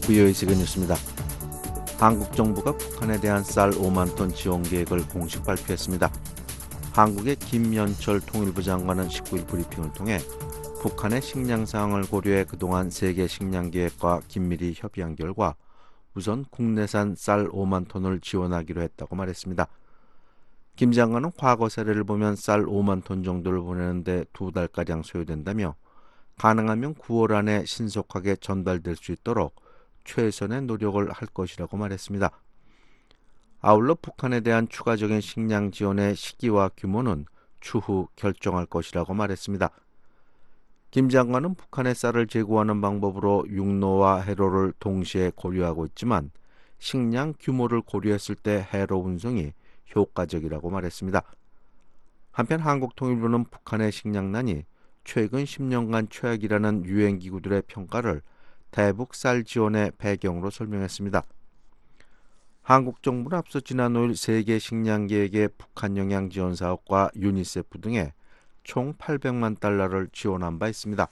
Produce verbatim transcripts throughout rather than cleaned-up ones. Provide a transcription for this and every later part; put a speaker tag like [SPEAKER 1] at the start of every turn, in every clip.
[SPEAKER 1] 브이오에이 세계 뉴스입니다. 한국 정부가 북한에 대한 쌀 오만 톤 지원 계획을 공식 발표했습니다. 한국의 김연철 통일부 장관은 십구 일 브리핑을 통해 북한의 식량 상황을 고려해 그동안 세계 식량 계획과 긴밀히 협의한 결과 우선 국내산 쌀 오만 톤을 지원하기로 했다고 말했습니다. 김 장관은 과거 사례를 보면 쌀 오만 톤 정도를 보내는데 두 달가량 소요된다며 가능하면 구월 안에 신속하게 전달될 수 있도록 최선의 노력을 할 것이라고 말했습니다. 아울러 북한에 대한 추가적인 식량 지원의 시기와 규모는 추후 결정할 것이라고 말했습니다. 김 장관은 북한에 쌀을 제공하는 방법으로 육로와 해로를 동시에 고려하고 있지만 식량 규모를 고려했을 때 해로 운송이 효과적이라고 말했습니다. 한편 한국통일부는 북한의 식량난이 최근 십 년간 최악이라는 유엔기구들의 평가를 대북 쌀 지원의 배경으로 설명했습니다. 한국 정부는 앞서 지난 오 일 세계 식량 계획의 북한 영향 지원 사업과 유니세프 등에 총 팔백만 달러를 지원한 바 있습니다.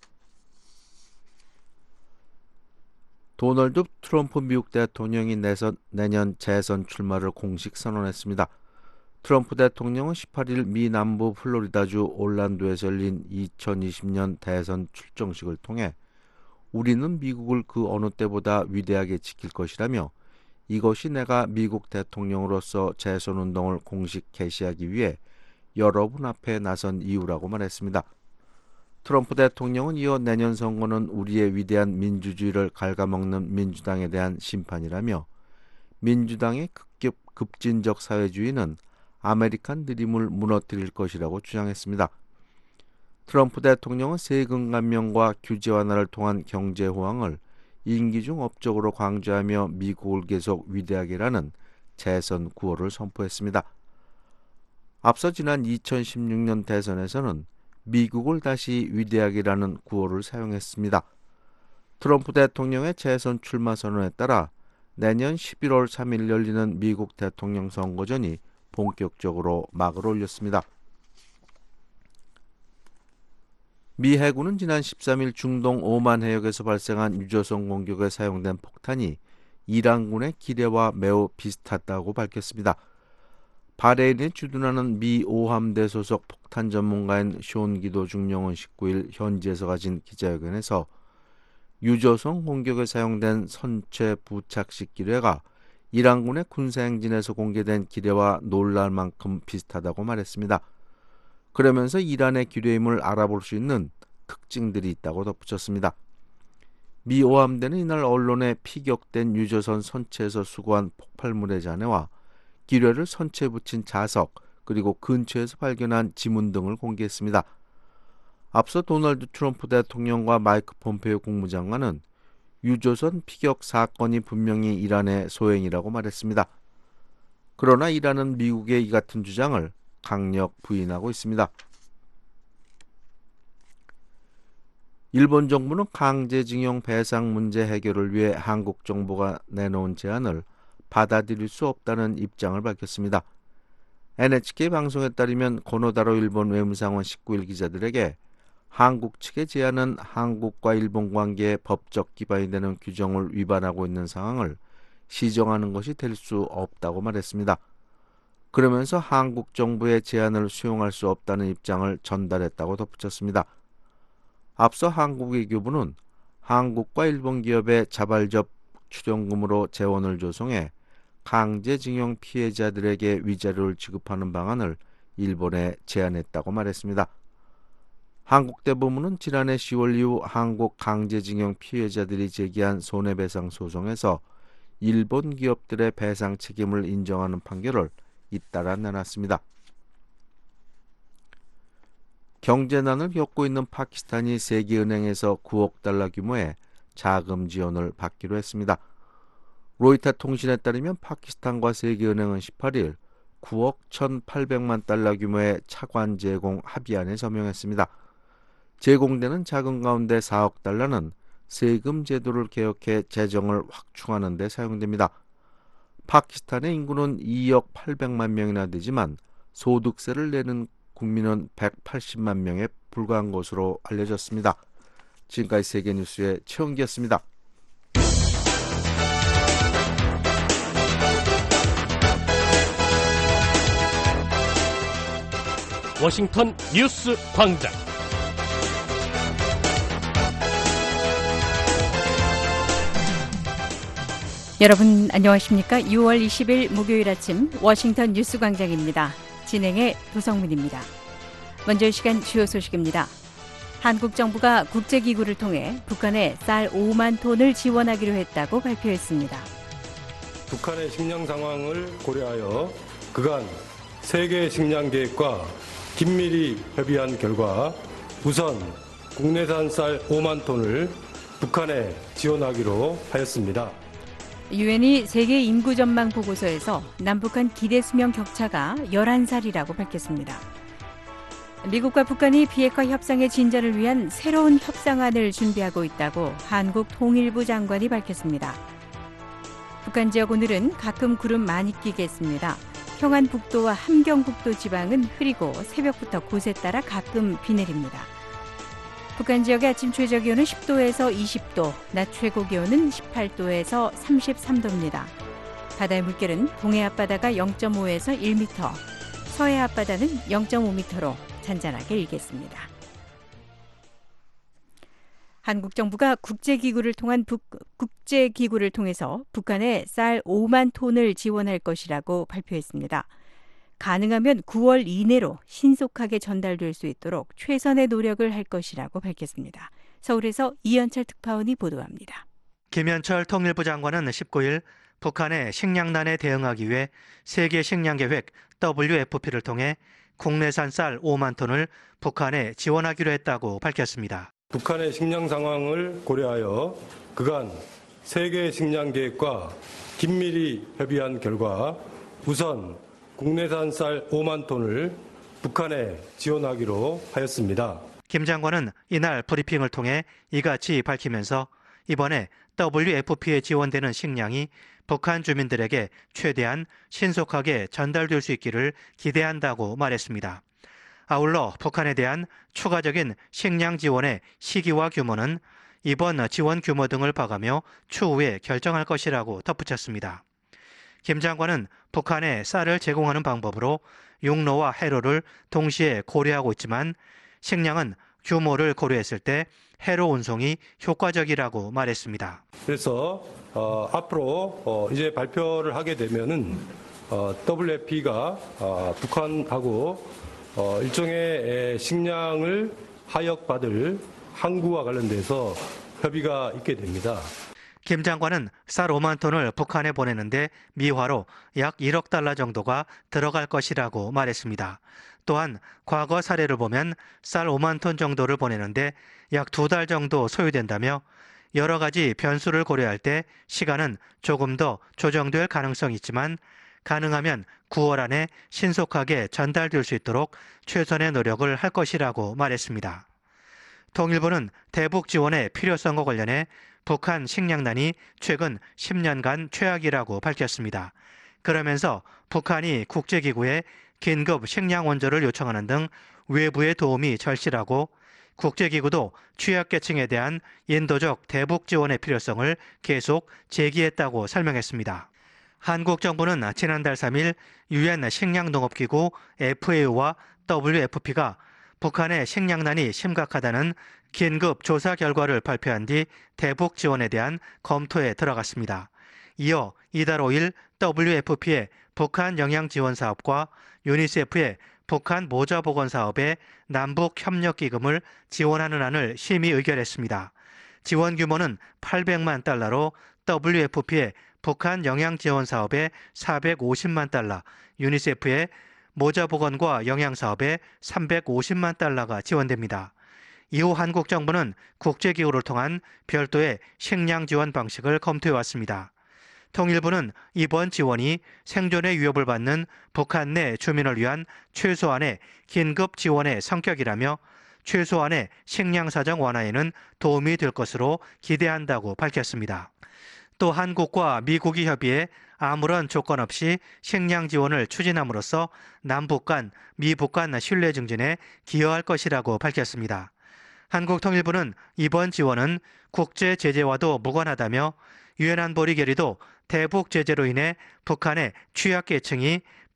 [SPEAKER 1] 도널드 트럼프 미국 대통령이 내선, 내년 재선 출마를 공식 선언했습니다. 트럼프 대통령은 십팔 일 미 남부 플로리다주 올란도에서 열린 이천이십 년 대선 출정식을 통해 우리는 미국을 그 어느 때보다 위대하게 지킬 것이라며 이것이 내가 미국 대통령으로서 재선운동을 공식 개시하기 위해 여러분 앞에 나선 이유라고 말했습니다. 트럼프 대통령은 이어 내년 선거는 우리의 위대한 민주주의를 갉아먹는 민주당에 대한 심판이라며 민주당의 급급, 급진적 사회주의는 아메리칸 드림을 무너뜨릴 것이라고 주장했습니다. 트럼프 대통령은 세금 감면과 규제 완화를 통한 경제 호황을 임기 중 업적으로 강조하며 미국을 계속 위대하게라는 재선 구호를 선포했습니다. 앞서 지난 이천십육 년 대선에서는 미국을 다시 위대하게라는 구호를 사용했습니다. 트럼프 대통령의 재선 출마 선언에 따라 내년 십일월 삼일 열리는 미국 대통령 선거전이 본격적으로 막을 올렸습니다. 미 해군은 지난 십삼 일 중동 오만 해역에서 발생한 유조선 공격에 사용된 폭탄이 이란군의 기뢰와 매우 비슷하다고 밝혔습니다. 바레인에 주둔하는 미 오함대 소속 폭탄 전문가인 숀 기도 중령은 십구 일 현지에서 가진 기자회견에서 유조선 공격에 사용된 선체 부착식 기뢰가 이란군의 군사행진에서 공개된 기뢰와 놀랄 만큼 비슷하다고 말했습니다. 그러면서 이란의 기뢰임을 알아볼 수 있는 특징들이 있다고 덧붙였습니다. 미 오함대는 이날 언론에 피격된 유조선 선체에서 수거한 폭발물의 잔해와 기뢰를 선체에 붙인 자석 그리고 근처에서 발견한 지문 등을 공개했습니다. 앞서 도널드 트럼프 대통령과 마이크 폼페이오 국무장관은 유조선 피격 사건이 분명히 이란의 소행이라고 말했습니다. 그러나 이란은 미국의 이 같은 주장을 강력 부인하고 있습니다. 일본 정부는 강제징용 배상 문제 해결을 위해 한국 정부가 내놓은 제안을 받아들일 수 없다는 입장을 밝혔습니다. 엔에이치케이 방송에 따르면 고노다로 일본 외무상은 십구 일 기자들에게 한국 측의 제안은 한국과 일본 관계의 법적 기반이 되는 규정을 위반하고 있는 상황을 시정하는 것이 될 수 없다고 말했습니다. 그러면서 한국 정부의 제안을 수용할 수 없다는 입장을 전달했다고 덧붙였습니다. 앞서 한국 외교부는 한국과 일본 기업의 자발적 출연금으로 재원을 조성해 강제징용 피해자들에게 위자료를 지급하는 방안을 일본에 제안했다고 말했습니다. 한국 대법원은 지난해 시월 이후 한국 강제징용 피해자들이 제기한 손해배상 소송에서 일본 기업들의 배상 책임을 인정하는 판결을 잇따라 내놨습니다. 경제난을 겪고 있는 파키스탄이 세계은행에서 구억 달러 규모의 자금 지원을 받기로 했습니다. 로이터 통신에 따르면 파키스탄과 세계은행은 십팔 일 구억 천팔백만 달러 규모의 차관 제공 합의안에 서명했습니다. 제공되는 자금 가운데 사억 달러는 세금 제도를 개혁해 재정을 확충하는 데 사용됩니다. 파키스탄의 인구는 이억 팔백만 명이나 되지만 소득세를 내는 국민은 백팔십만 명에 불과한 것으로 알려졌습니다. 지금까지 세계뉴스의 최은기였습니다.
[SPEAKER 2] 워싱턴 뉴스 광장.
[SPEAKER 3] 여러분 안녕하십니까? 유월 이십일 목요일 아침 워싱턴 뉴스 광장입니다. 진행의 도성문입니다. 먼저 이 시간 주요 소식입니다. 한국 정부가 국제기구를 통해 북한에 쌀 오만 톤을 지원하기로 했다고 발표했습니다.
[SPEAKER 4] 북한의 식량 상황을 고려하여 그간 세계 식량 계획과 긴밀히 협의한 결과 우선 국내산 쌀 오만 톤을 북한에 지원하기로 하였습니다.
[SPEAKER 3] 유엔이 세계 인구 전망 보고서에서 남북한 기대 수명 격차가 열한 살이라고 밝혔습니다. 미국과 북한이 비핵화 협상의 진전을 위한 새로운 협상안을 준비하고 있다고 한국 통일부 장관이 밝혔습니다. 북한 지역 오늘은 가끔 구름 많이 끼겠습니다. 평안북도와 함경북도 지방은 흐리고 새벽부터 곳에 따라 가끔 비 내립니다. 북한 지역의 아침 최저 기온은 십 도에서 이십 도, 낮 최고 기온은 십팔 도에서 삼십삼 도입니다. 바다의 물결은 동해 앞바다가 영 점 오에서 일 미터, 서해 앞바다는 영 점 오 미터로 잔잔하게 일겠습니다. 한국 정부가 국제기구를 통한 북, 국제기구를 통해서 북한에 쌀 오만 톤을 지원할 것이라고 발표했습니다. 가능하면 구월 이내로 신속하게 전달될 수 있도록 최선의 노력을 할 것이라고 밝혔습니다. 서울에서 이현철 특파원이 보도합니다.
[SPEAKER 5] 김현철 통일부 장관은 십구일 북한의 식량난에 대응하기 위해 세계 식량계획 더블유에프피를 통해 국내산 쌀 오만 톤을 북한에 지원하기로 했다고 밝혔습니다.
[SPEAKER 4] 북한의 식량 상황을 고려하여 그간 세계 식량 계획과 긴밀히 협의한 결과 우선 국내산 쌀 오만 톤을 북한에 지원하기로 하였습니다.
[SPEAKER 5] 김 장관은 이날 브리핑을 통해 이같이 밝히면서 이번에 더블유에프피에 지원되는 식량이 북한 주민들에게 최대한 신속하게 전달될 수 있기를 기대한다고 말했습니다. 아울러 북한에 대한 추가적인 식량 지원의 시기와 규모는 이번 지원 규모 등을 봐가며 추후에 결정할 것이라고 덧붙였습니다. 김 장관은 북한에 쌀을 제공하는 방법으로 육로와 해로를 동시에 고려하고 있지만 식량은 규모를 고려했을 때 해로 운송이 효과적이라고 말했습니다.
[SPEAKER 4] 그래서 어, 앞으로 어, 이제 발표를 하게 되면은 어, 더블유에프피가 어, 북한하고 어, 일종의 식량을 하역받을 항구와 관련돼서 협의가 있게 됩니다.
[SPEAKER 5] 김 장관은 쌀 오만 톤을 북한에 보내는데 미화로 약 일억 달러 정도가 들어갈 것이라고 말했습니다. 또한 과거 사례를 보면 쌀 오만 톤 정도를 보내는데 약 두 달 정도 소요된다며 여러 가지 변수를 고려할 때 시간은 조금 더 조정될 가능성이 있지만 가능하면 구월 안에 신속하게 전달될 수 있도록 최선의 노력을 할 것이라고 말했습니다. 통일부는 대북 지원의 필요성과 관련해 북한 식량난이 최근 십 년간 최악이라고 밝혔습니다. 그러면서 북한이 국제기구에 긴급 식량 원조를 요청하는 등 외부의 도움이 절실하고 국제기구도 취약계층에 대한 인도적 대북 지원의 필요성을 계속 제기했다고 설명했습니다. 한국 정부는 지난달 삼일 유엔 식량농업기구 에프에이오와 더블유에프피가 북한의 식량난이 심각하다는 긴급 조사 결과를 발표한 뒤 대북 지원에 대한 검토에 들어갔습니다. 이어 이달 오일 더블유에프피의 북한 영양 지원 사업과 유니세프의 북한 모자 보건 사업의 남북 협력 기금을 지원하는 안을 심의 의결했습니다. 지원 규모는 팔백만 달러로 더블유에프피의 북한 영양 지원 사업에 사백오십만 달러, 유니세프의 모자 보건과 영양 사업에 삼백오십만 달러가 지원됩니다. 이후 한국 정부는 국제기구를 통한 별도의 식량 지원 방식을 검토해왔습니다. 통일부는 이번 지원이 생존의 위협을 받는 북한 내 주민을 위한 최소한의 긴급 지원의 성격이라며 최소한의 식량 사정 완화에는 도움이 될 것으로 기대한다고 밝혔습니다. 또 한국과 미국이 협의해 아무런 조건 없이 식량 지원을 추진함으로써 남북 간, 미북 간 신뢰 증진에 기여할 것이라고 밝혔습니다. 한국통일부는 이번 지원은 국제 제재와도 무관하다며 유엔 안보리 결의도 대북 제재로 인해 북한의 취약계층이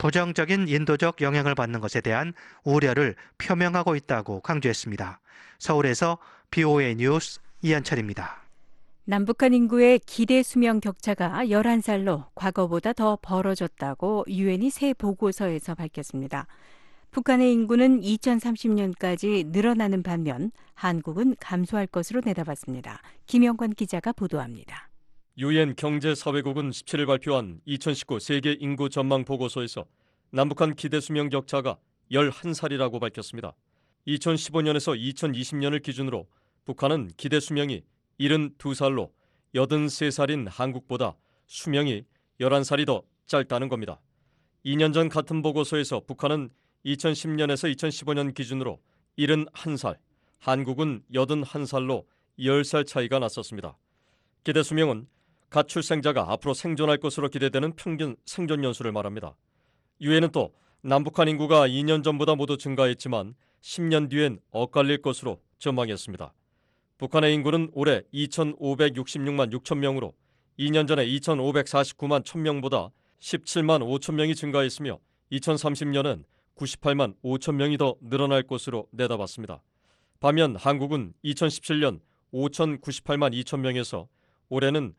[SPEAKER 5] 부정적인 인도적 영향을 받는 것에 대한 우려를 표명하고 있다고 강조했습니다. 서울에서 비오에이 뉴스 이현철입니다.
[SPEAKER 3] 남북한 인구의 기대 수명 격차가 열한 살로 과거보다 더 벌어졌다고 유엔이 새 보고서에서 밝혔습니다. 북한의 인구는 이천삼십 년까지 늘어나는 반면 한국은 감소할 것으로 내다봤습니다. 김영관 기자가 보도합니다.
[SPEAKER 6] 유엔 경제사회국은 십칠 일 발표한 이천십구 세계 인구 전망 보고서에서 남북한 기대 수명 격차가 열한 살이라고 밝혔습니다. 이천십오 년에서 이천이십 년을 기준으로 북한은 기대 수명이 칠십이 살로 팔십삼 살인 한국보다 수명이 열한 살이 더 짧다는 겁니다. 이 년 전 같은 보고서에서 북한은 이천십 년에서 이천십오 년 기준으로 칠십일 살, 한국은 팔십일 살로 십 살 차이가 났었습니다. 기대 수명은 가출생자가 앞으로 생존할 것으로 기대되는 평균 생존 연수를 말합니다. 유엔은 또 남북한 인구가 이 년 전보다 모두 증가했지만 십 년 뒤엔 엇갈릴 것으로 전망했습니다. 북한의 인구는 올해 이천오백육십육만 육천 명으로 이 년 전에 이천오백사십구만 천 명보다 십칠만 오천 명이 증가했으며 이천삼십 년은 구십팔만 오천 명이 더 늘어날 것으로 내다봤습니다. 반면 한국은 이천십칠 년 오천구십팔만 이천 명에서 올해는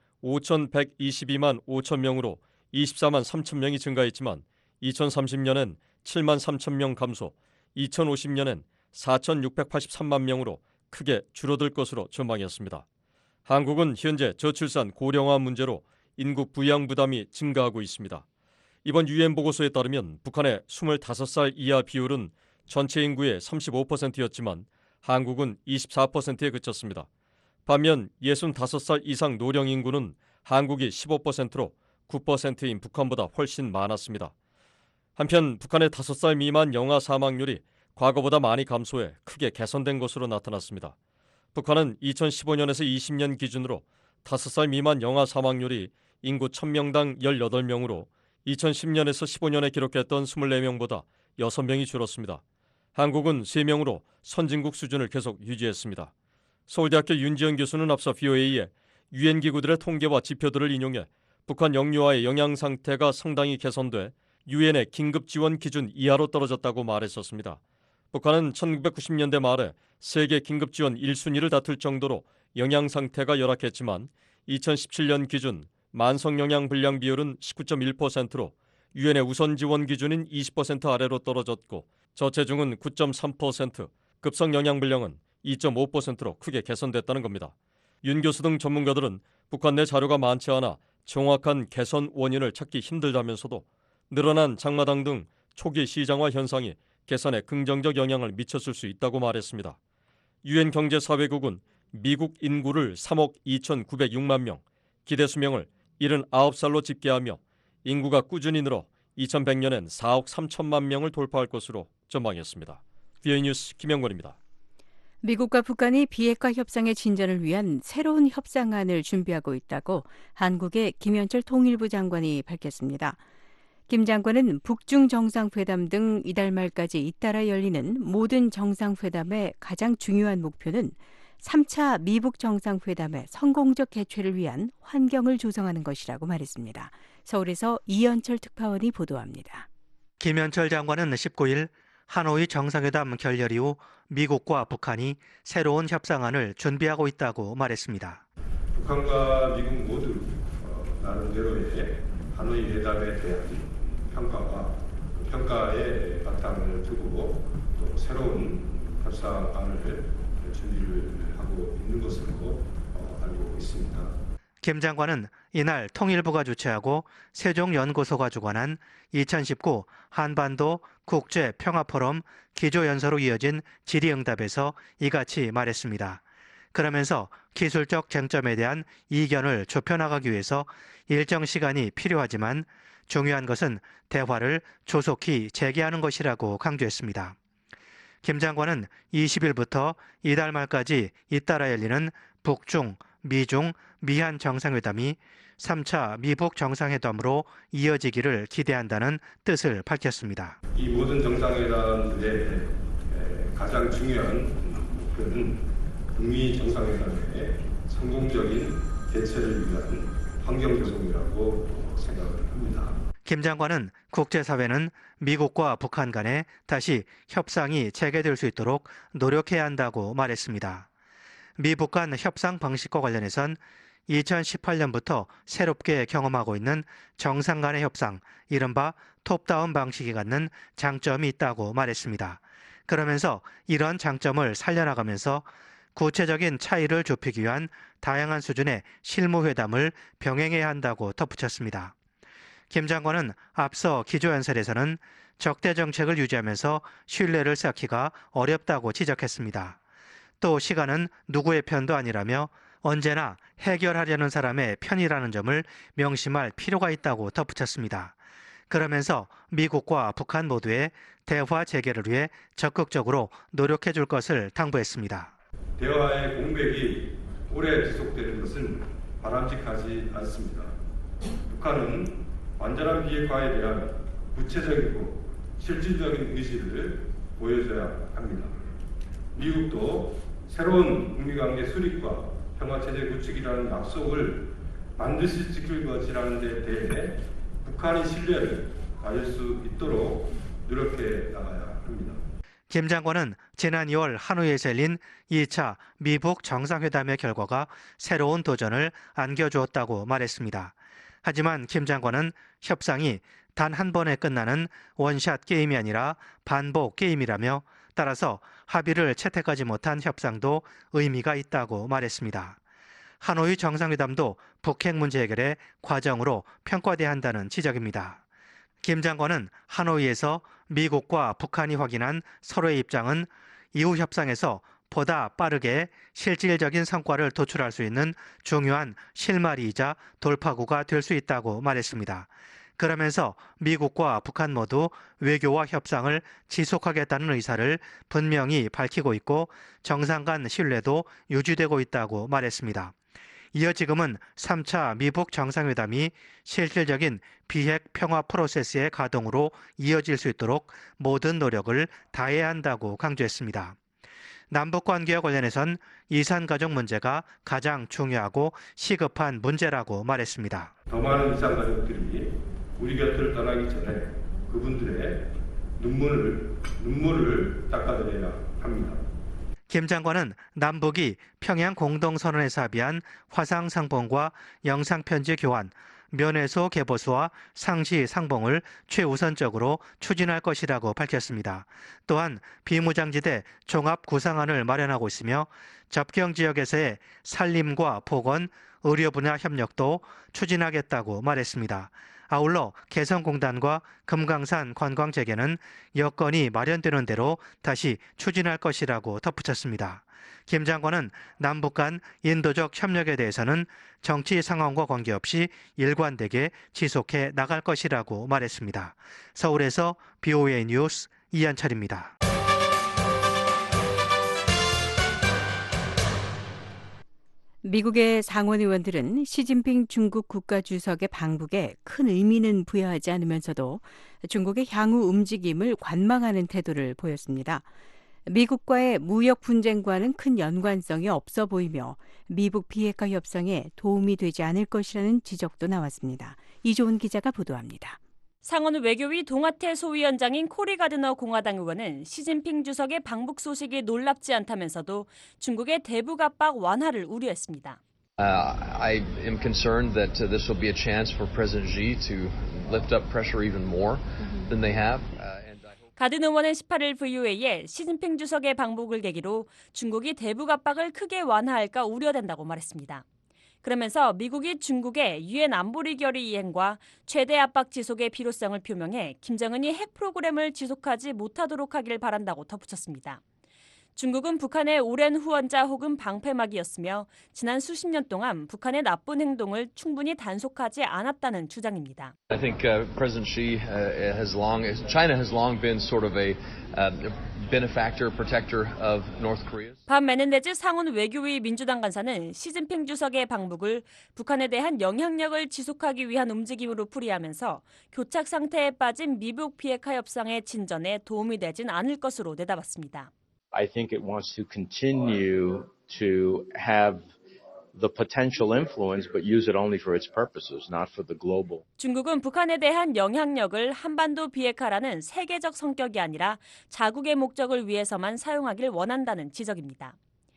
[SPEAKER 6] 오천백이십이만 오천 명으로 이십사만 삼천 명이 증가했지만 이천삼십 년엔 칠만 삼천 명 감소, 이천오십 년엔 사천육백팔십삼만 명으로 크게 줄어들 것으로 전망했습니다. 한국은 현재 저출산 고령화 문제로 인구 부양 부담이 증가하고 있습니다. 이번 유엔 보고서에 따르면 북한의 스물다섯 살 이하 비율은 전체 인구의 삼십오 퍼센트였지만 한국은 이십사 퍼센트에 그쳤습니다. 반면 예순다섯 살 이상 노령 인구는 한국이 십오 퍼센트로 구 퍼센트인 북한보다 훨씬 많았습니다. 한편 북한의 다섯 살 미만 영아 사망률이 과거보다 많이 감소해 크게 개선된 것으로 나타났습니다. 북한은 이천십오 년에서 이십 년 기준으로 다섯 살 미만 영아 사망률이 인구 천 명당 십팔 명으로 이천십 년에서 십오 년에 기록했던 이십사 명보다 여섯 명이 줄었습니다. 한국은 세 명으로 선진국 수준을 계속 유지했습니다. 서울대학교 윤지연 교수는 앞서 비오에이에 유엔 기구들의 통계와 지표들을 인용해 북한 영유아의 영양 상태가 상당히 개선돼 유엔의 긴급 지원 기준 이하로 떨어졌다고 말했었습니다. 북한은 천구백구십 년대 말에 세계 긴급 지원 일 순위를 다툴 정도로 영양 상태가 열악했지만 이천십칠 년 기준 만성 영양 불량 비율은 십구 점 일 퍼센트로 유엔의 우선 지원 기준인 이십 퍼센트 아래로 떨어졌고 저체중은 구 점 삼 퍼센트, 급성 영양 불량은 이 점 오 퍼센트로 크게 개선됐다는 겁니다. 윤 교수 등 전문가들은 북한 내 자료가 많지 않아 정확한 개선 원인을 찾기 힘들다면서도 늘어난 장마당 등 초기 시장화 현상이 개선에 긍정적 영향을 미쳤을 수 있다고 말했습니다. 유엔 경제사회국은 미국 인구를 삼억 이천구백육만 명, 기대 수명을 칠십구 살로 집계하며 인구가 꾸준히 늘어 이천백 년엔 사억 삼천만 명을 돌파할 것으로 전망했습니다. 비오에이 뉴스 김영권입니다.
[SPEAKER 3] 미국과 북한이 비핵화 협상의 진전을 위한 새로운 협상안을 준비하고 있다고 한국의 김현철 통일부 장관이 밝혔습니다. 김 장관은 북중 정상회담 등 이달 말까지 잇따라 열리는 모든 정상회담의 가장 중요한 목표는 삼 차 미북 정상회담의 성공적 개최를 위한 환경을 조성하는 것이라고 말했습니다. 서울에서 이현철 특파원이 보도합니다.
[SPEAKER 5] 김현철 장관은 십구 일 하노이 정상회담 결렬 이후 미국과 북한이 새로운 협상안을 준비하고 있다고 말했습니다.
[SPEAKER 4] 북한과 미국 모두 어, 나름대로의 하노이 회담에 대한 평가와 그 평가에 바탕을 두고 또 새로운 협상안을 준비를 하고 있는 것으로 어, 알고 있습니다.
[SPEAKER 5] 김 장관은 이날 통일부가 주최하고 세종연구소가 주관한 이천십구 한반도 국제평화포럼 기조연설로 이어진 질의응답에서 이같이 말했습니다. 그러면서 기술적 쟁점에 대한 이견을 좁혀나가기 위해서 일정 시간이 필요하지만 중요한 것은 대화를 조속히 재개하는 것이라고 강조했습니다. 김 장관은 이십 일부터 이달 말까지 잇따라 열리는 북중, 미중, 미한 정상회담이 삼 차 미북 정상회담으로 이어지기를 기대한다는 뜻을 밝혔습니다.
[SPEAKER 4] 이 모든 정상회담들의 가장 중요한 목표는 북미 정상회담의 성공적인 개최를 위한 환경 조성이라고 생각을 합니다.
[SPEAKER 5] 김 장관은 국제사회는 미국과 북한 간에 다시 협상이 재개될 수 있도록 노력해야 한다고 말했습니다. 미북 간 협상 방식과 관련해선 이천십팔 년부터 새롭게 경험하고 있는 정상 간의 협상, 이른바 톱다운 방식이 갖는 장점이 있다고 말했습니다. 그러면서 이런 장점을 살려나가면서 구체적인 차이를 좁히기 위한 다양한 수준의 실무회담을 병행해야 한다고 덧붙였습니다. 김 장관은 앞서 기조연설에서는 적대 정책을 유지하면서 신뢰를 쌓기가 어렵다고 지적했습니다. 또 시간은 누구의 편도 아니라며 언제나 해결하려는 사람의 편이라는 점을 명심할 필요가 있다고 덧붙였습니다. 그러면서 미국과 북한 모두의 대화 재개를 위해 적극적으로 노력해 줄 것을 당부했습니다.
[SPEAKER 4] 대화의 공백이 오래 지속되는 것은 바람직하지 않습니다. 북한은 완전한 비핵화에 대한 구체적이고 실질적인 의지를 보여줘야 합니다. 미국도 새로운 북미관계 수립과 평화체제 구축이라는 약속을 반드시 지킬 것이라는 데 대해 북한의 신뢰를 가질 수 있도록 노력해 나가야 합니다.
[SPEAKER 5] 김 장관은 지난 이월 하노이에서 열린 이 차 미북 정상회담의 결과가 새로운 도전을 안겨주었다고 말했습니다. 하지만 김 장관은 협상이 단 한 번에 끝나는 원샷 게임이 아니라 반복 게임이라며 따라서 합의를 채택하지 못한 협상도 의미가 있다고 말했습니다. 하노이 정상회담도 북핵 문제 해결의 과정으로 평가돼야 한다는 지적입니다. 김 장관은 하노이에서 미국과 북한이 확인한 서로의 입장은 이후 협상에서 보다 빠르게 실질적인 성과를 도출할 수 있는 중요한 실마리이자 돌파구가 될 수 있다고 말했습니다. 그러면서 미국과 북한 모두 외교와 협상을 지속하겠다는 의사를 분명히 밝히고 있고 정상 간 신뢰도 유지되고 있다고 말했습니다. 이어 지금은 삼 차 미북 정상회담이 실질적인 비핵 평화 프로세스의 가동으로 이어질 수 있도록 모든 노력을 다해야 한다고 강조했습니다. 남북관계와 관련해선 이산가족 문제가 가장 중요하고 시급한 문제라고 말했습니다.
[SPEAKER 4] 더 많은 이산가족들이 우리 곁을 떠나기 전에 그분들의 눈물을, 눈물을 닦아드려야 합니다.
[SPEAKER 5] 김 장관은 남북이 평양 공동선언에서 합의한 화상상봉과 영상편지 교환, 면회소 개보수와 상시 상봉을 최우선적으로 추진할 것이라고 밝혔습니다. 또한 비무장지대 종합구상안을 마련하고 있으며 접경 지역에서의 산림과 보건, 의료 분야 협력도 추진하겠다고 말했습니다. 아울러 개성공단과 금강산 관광 재개는 여건이 마련되는 대로 다시 추진할 것이라고 덧붙였습니다. 김 장관은 남북 간 인도적 협력에 대해서는 정치 상황과 관계없이 일관되게 지속해 나갈 것이라고 말했습니다. 서울에서 비오에이 뉴스 이한철입니다.
[SPEAKER 3] 미국의 상원 의원들은 시진핑 중국 국가주석의 방북에 큰 의미는 부여하지 않으면서도 중국의 향후 움직임을 관망하는 태도를 보였습니다. 미국과의 무역 분쟁과는 큰 연관성이 없어 보이며 미북 비핵화 협상에 도움이 되지 않을 것이라는 지적도 나왔습니다. 이조은 기자가 보도합니다.
[SPEAKER 7] 상원 외교위 동아태 소위원장인 코리 가드너 공화당 의원은 시진핑 주석의 방북 소식이 놀랍지 않다면서도 중국의 대북 압박 완화를 우려했습니다.
[SPEAKER 8] Uh, I am concerned that uh, this will be a chance for President Xi to lift up pressure even more than they have. Uh, and I hope...
[SPEAKER 7] 가든 의원은 십팔 일 브이오에이에 시진핑 주석의 방북을 계기로 중국이 대북 압박을 크게 완화할까 우려된다고 말했습니다. 그러면서 미국이 중국의 유엔 안보리 결의 이행과 최대 압박 지속의 필요성을 표명해 김정은이 핵 프로그램을 지속하지 못하도록 하길 바란다고 덧붙였습니다. 중국은 북한의 오랜 후원자 혹은 방패막이었으며 지난 수십 년 동안 북한의 나쁜 행동을 충분히 단속하지 않았다는 주장입니다.
[SPEAKER 8] I think uh, President Xi uh, has long, China has long been sort of a uh, benefactor, protector of North Korea.
[SPEAKER 7] 반 메넨데즈 상원 외교위 민주당 간사는 시진핑 주석의 방북을 북한에 대한 영향력을 지속하기 위한 움직임으로 풀이하면서 교착 상태에 빠진 미북 비핵화 협상의 진전에 도움이 되진 않을 것으로 내다봤습니다.
[SPEAKER 9] I think it wants to continue to have the potential influence, but use it only for its purposes, not for the global.
[SPEAKER 7] 중국은 북한에 대한 영향력을 한반도 비핵화라는 세계적 성격이 아니라 자국의 목적을 위해서만 사용하길 원한다는 지적입니다.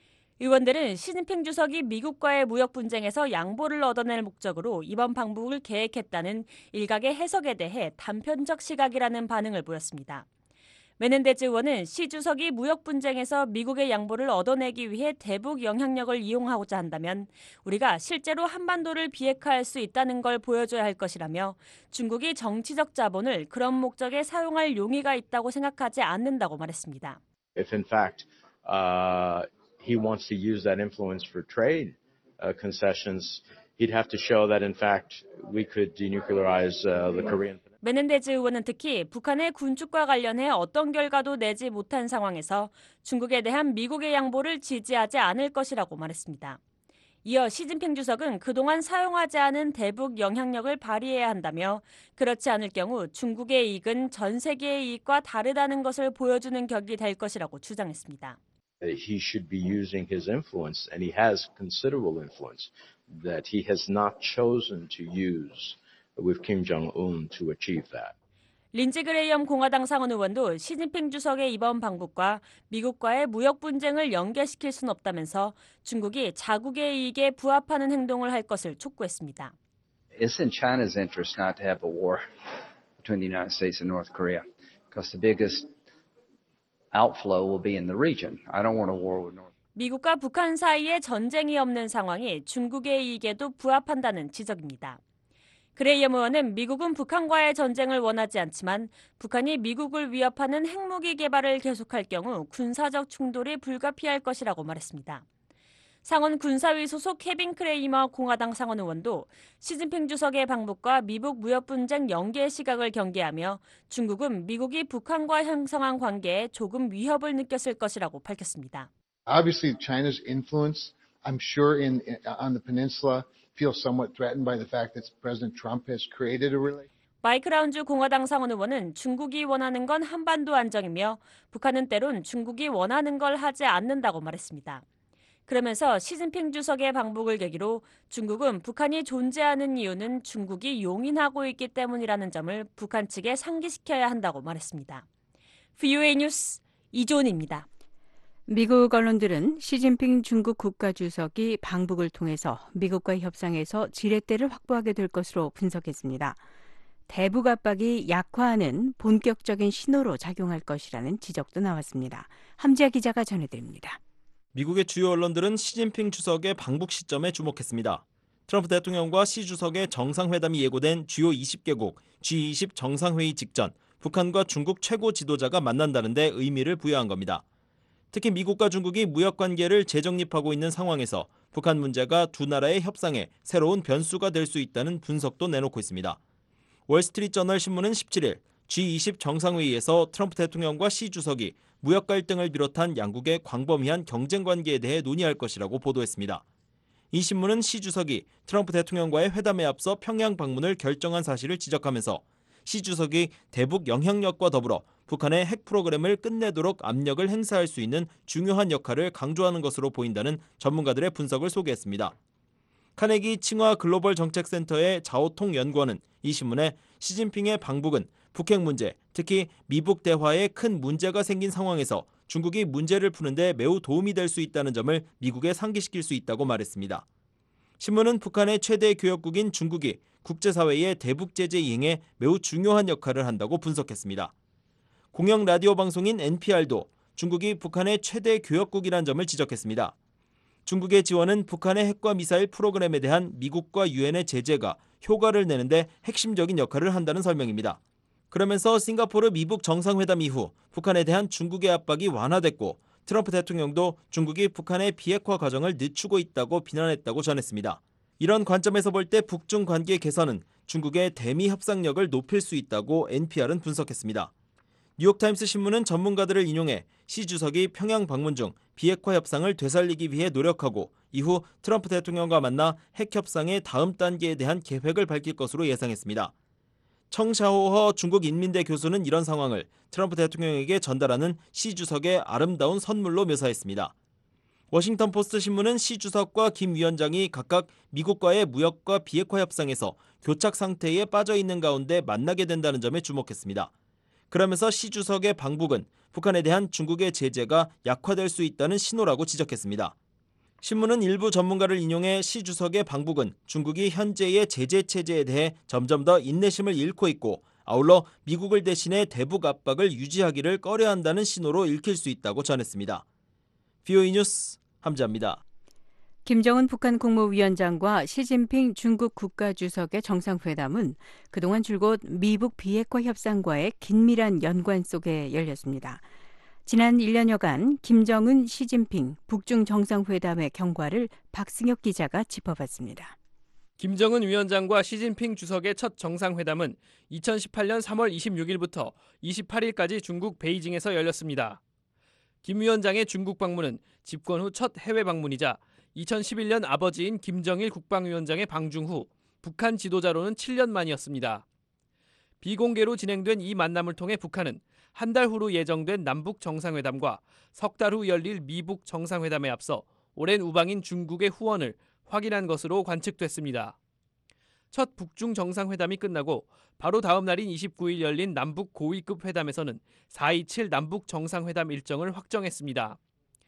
[SPEAKER 7] 의원들은 시진핑 주석이 미국과의 무역 분쟁에서 양보를 얻어낼 목적으로 이번 방북을 계획했다는 일각의 해석에 대해 단편적 시각이라는 반응을 보였습니다. 메넨데즈 의원은 시 주석이 무역 분쟁에서 미국의 양보를 얻어내기 위해 대북 영향력을 이용하고자 한다면 우리가 실제로 한반도를 비핵화할 수 있다는 걸 보여줘야 할 것이라며 중국이 정치적 자본을 그런 목적에 사용할 용의가 있다고 생각하지 않는다고 말했습니다.
[SPEAKER 9] If in fact uh, he wants to use that influence for trade uh, concessions, he'd have to show that in fact we could denuclearize uh, the Korean.
[SPEAKER 7] 메넨데즈 의원은 특히 북한의 군축과 관련해 어떤 결과도 내지 못한 상황에서 중국에 대한 미국의 양보를 지지하지 않을 것이라고 말했습니다. 이어 시진핑 주석은 그동안 사용하지 않은 대북 영향력을 발휘해야 한다며 그렇지 않을 경우 중국의 이익은 전 세계의 이익과 다르다는 것을 보여주는 격이 될 것이라고 주장했습니다.
[SPEAKER 9] He should be using his influence, and he has considerable influence that he has not chosen to use with Kim Jong-un to achieve that.
[SPEAKER 7] 린지 그레이엄 공화당 상원 의원도 시진핑 주석의 이번 방북과 미국과의 무역 분쟁을 연계시킬 순 없다면서 중국이 자국의 이익에 부합하는 행동을 할 것을 촉구했습니다.
[SPEAKER 10] It's in China's interest not to have a war between the United States and North Korea, because the biggest outflow will be in the region. I don't want a war with North.
[SPEAKER 7] 미국과 북한 사이에 전쟁이 없는 상황이 중국의 이익에도 부합한다는 지적입니다. 그레이엄 의원은 미국은 북한과의 전쟁을 원하지 않지만 북한이 미국을 위협하는 핵무기 개발을 계속할 경우 군사적 충돌이 불가피할 것이라고 말했습니다. 상원 군사위 소속 케빈 크레이머 공화당 상원 의원도 시진핑 주석의 방북과 미북 무역 분쟁 연계 시각을 경계하며 중국은 미국이 북한과 형성한 관계에 조금 위협을 느꼈을 것이라고 밝혔습니다.
[SPEAKER 11] Obviously, China's influence, I'm sure, in, on the peninsula feels somewhat threatened by the fact that President Trump has created a relationship.
[SPEAKER 7] 마이크 라운즈 공화당 상원 의원은 중국이 원하는 건 한반도 안정이며 북한은 때론 중국이 원하는 걸 하지 않는다고 말했습니다. 그러면서 시진핑 주석의 방북을 계기로 중국은 북한이 존재하는 이유는 중국이 용인하고 있기 때문이라는 점을 북한 측에 상기시켜야 한다고 말했습니다. 브이오에이 뉴스 이조은입니다.
[SPEAKER 3] 미국 언론들은 시진핑 중국 국가주석이 방북을 통해서 미국과의 협상에서 지렛대를 확보하게 될 것으로 분석했습니다. 대북 압박이 약화하는 본격적인 신호로 작용할 것이라는 지적도 나왔습니다. 함지아 기자가 전해드립니다.
[SPEAKER 12] 미국의 주요 언론들은 시진핑 주석의 방북 시점에 주목했습니다. 트럼프 대통령과 시 주석의 정상회담이 예고된 주요 이십 개국 지 이십 정상회의 직전 북한과 중국 최고 지도자가 만난다는 데 의미를 부여한 겁니다. 특히 미국과 중국이 무역 관계를 재정립하고 있는 상황에서 북한 문제가 두 나라의 협상에 새로운 변수가 될 수 있다는 분석도 내놓고 있습니다. 월스트리트저널 신문은 십칠일 지 이십 정상회의에서 트럼프 대통령과 시 주석이 무역 갈등을 비롯한 양국의 광범위한 경쟁 관계에 대해 논의할 것이라고 보도했습니다. 이 신문은 시 주석이 트럼프 대통령과의 회담에 앞서 평양 방문을 결정한 사실을 지적하면서 시 주석이 대북 영향력과 더불어 북한의 핵 프로그램을 끝내도록 압력을 행사할 수 있는 중요한 역할을 강조하는 것으로 보인다는 전문가들의 분석을 소개했습니다. 카네기 칭화 글로벌 정책센터의 자오통 연구원은 이 신문에 시진핑의 방북은 북핵 문제, 특히 미북 대화에 큰 문제가 생긴 상황에서 중국이 문제를 푸는데 매우 도움이 될 수 있다는 점을 미국에 상기시킬 수 있다고 말했습니다. 신문은 북한의 최대 교역국인 중국이 국제사회의 대북 제재 이행에 매우 중요한 역할을 한다고 분석했습니다. 공영 라디오 방송인 엔피알도 중국이 북한의 최대 교역국이라는 점을 지적했습니다. 중국의 지원은 북한의 핵과 미사일 프로그램에 대한 미국과 유엔의 제재가 효과를 내는데 핵심적인 역할을 한다는 설명입니다. 그러면서 싱가포르 미북 정상회담 이후 북한에 대한 중국의 압박이 완화됐고 트럼프 대통령도 중국이 북한의 비핵화 과정을 늦추고 있다고 비난했다고 전했습니다. 이런 관점에서 볼 때 북중 관계 개선은 중국의 대미 협상력을 높일 수 있다고 엔피알은 분석했습니다. 뉴욕타임스 신문은 전문가들을 인용해 시 주석이 평양 방문 중 비핵화 협상을 되살리기 위해 노력하고 이후 트럼프 대통령과 만나 핵 협상의 다음 단계에 대한 계획을 밝힐 것으로 예상했습니다. 청샤오허 중국 인민대 교수는 이런 상황을 트럼프 대통령에게 전달하는 시 주석의 아름다운 선물로 묘사했습니다. 워싱턴 포스트 신문은 시 주석과 김 위원장이 각각 미국과의 무역과 비핵화 협상에서 교착 상태에 빠져 있는 가운데 만나게 된다는 점에 주목했습니다. 그러면서 시 주석의 방북은 북한에 대한 중국의 제재가 약화될 수 있다는 신호라고 지적했습니다. 신문은 일부 전문가를 인용해 시 주석의 방북은 중국이 현재의 제재 체제에 대해 점점 더 인내심을 잃고 있고 아울러 미국을 대신해 대북 압박을 유지하기를 꺼려한다는 신호로 읽힐 수 있다고 전했습니다. 브이오에이 뉴스 함지아입니다.
[SPEAKER 3] 김정은 북한 국무위원장과 시진핑 중국 국가주석의 정상회담은 그동안 줄곧 미북 비핵화 협상과의 긴밀한 연관 속에 열렸습니다. 지난 일 년여간 김정은, 시진핑 북중 정상회담의 경과를 박승혁 기자가 짚어봤습니다.
[SPEAKER 2] 김정은 위원장과 시진핑 주석의 첫 정상회담은 이천십팔 년 삼월 이십육일부터 이십팔일까지 중국 베이징에서 열렸습니다. 김 위원장의 중국 방문은 집권 후 첫 해외 방문이자 이천십일 년 아버지인 김정일 국방위원장의 방중 후 북한 지도자로는 칠 년 만이었습니다. 비공개로 진행된 이 만남을 통해 북한은 한 달 후로 예정된 남북 정상회담과 석 달 후 열릴 미북 정상회담에 앞서 오랜 우방인 중국의 후원을 확인한 것으로 관측됐습니다. 첫 북중 정상회담이 끝나고 바로 다음 날인 이십구일 열린 남북 고위급 회담에서는 사 이칠 남북 정상회담 일정을 확정했습니다.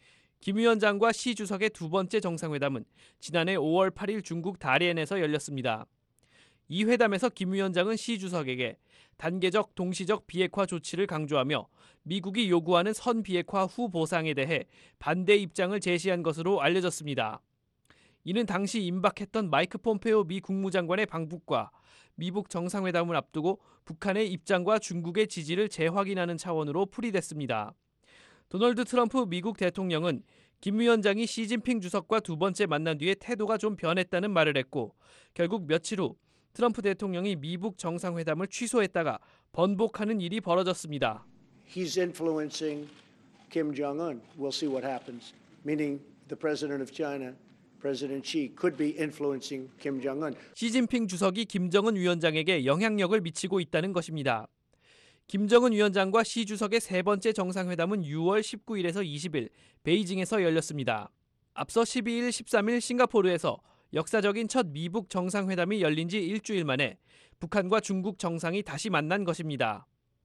[SPEAKER 2] 김 위원장과 시 주석의 두 번째 정상회담은 지난해 오월 팔일 중국 다롄에서 열렸습니다. 이 회담에서 김 위원장은 시 주석에게 단계적 동시적 비핵화 조치를 강조하며 미국이 요구하는 선 비핵화 후 보상에 대해 반대 입장을 제시한 것으로 알려졌습니다. 이는 당시 임박했던 마이크 폼페오 미 국무장관의 방북과 미북 정상회담을 앞두고 북한의 입장과 중국의 지지를 재확인하는 차원으로 풀이됐습니다. 도널드 트럼프 미국 대통령은 김 위원장이 시진핑 주석과 두 번째 만난 뒤에 태도가 좀 변했다는 말을 했고 결국 며칠 후 트럼프 대통령이 미북 정상회담을 취소했다가 번복하는 일이 벌어졌습니다.
[SPEAKER 13] He's influencing Kim Jong-un. We'll see what happens. Meaning the president of China, President Xi, could be influencing Kim Jong-un.
[SPEAKER 2] 시진핑 주석이 김정은 위원장에게 영향력을 미치고 있다는 것입니다. 김정은 위원장과 시 주석의 세 번째 정상회담은 유월 십구일에서 이십일 베이징에서 열렸습니다. 앞서 십이일, 십삼일 싱가포르에서 역사적인 첫 미북 정상회담이 열린 지 일주일 만에 북한과 중국 정상이 다시 만난 것입니다.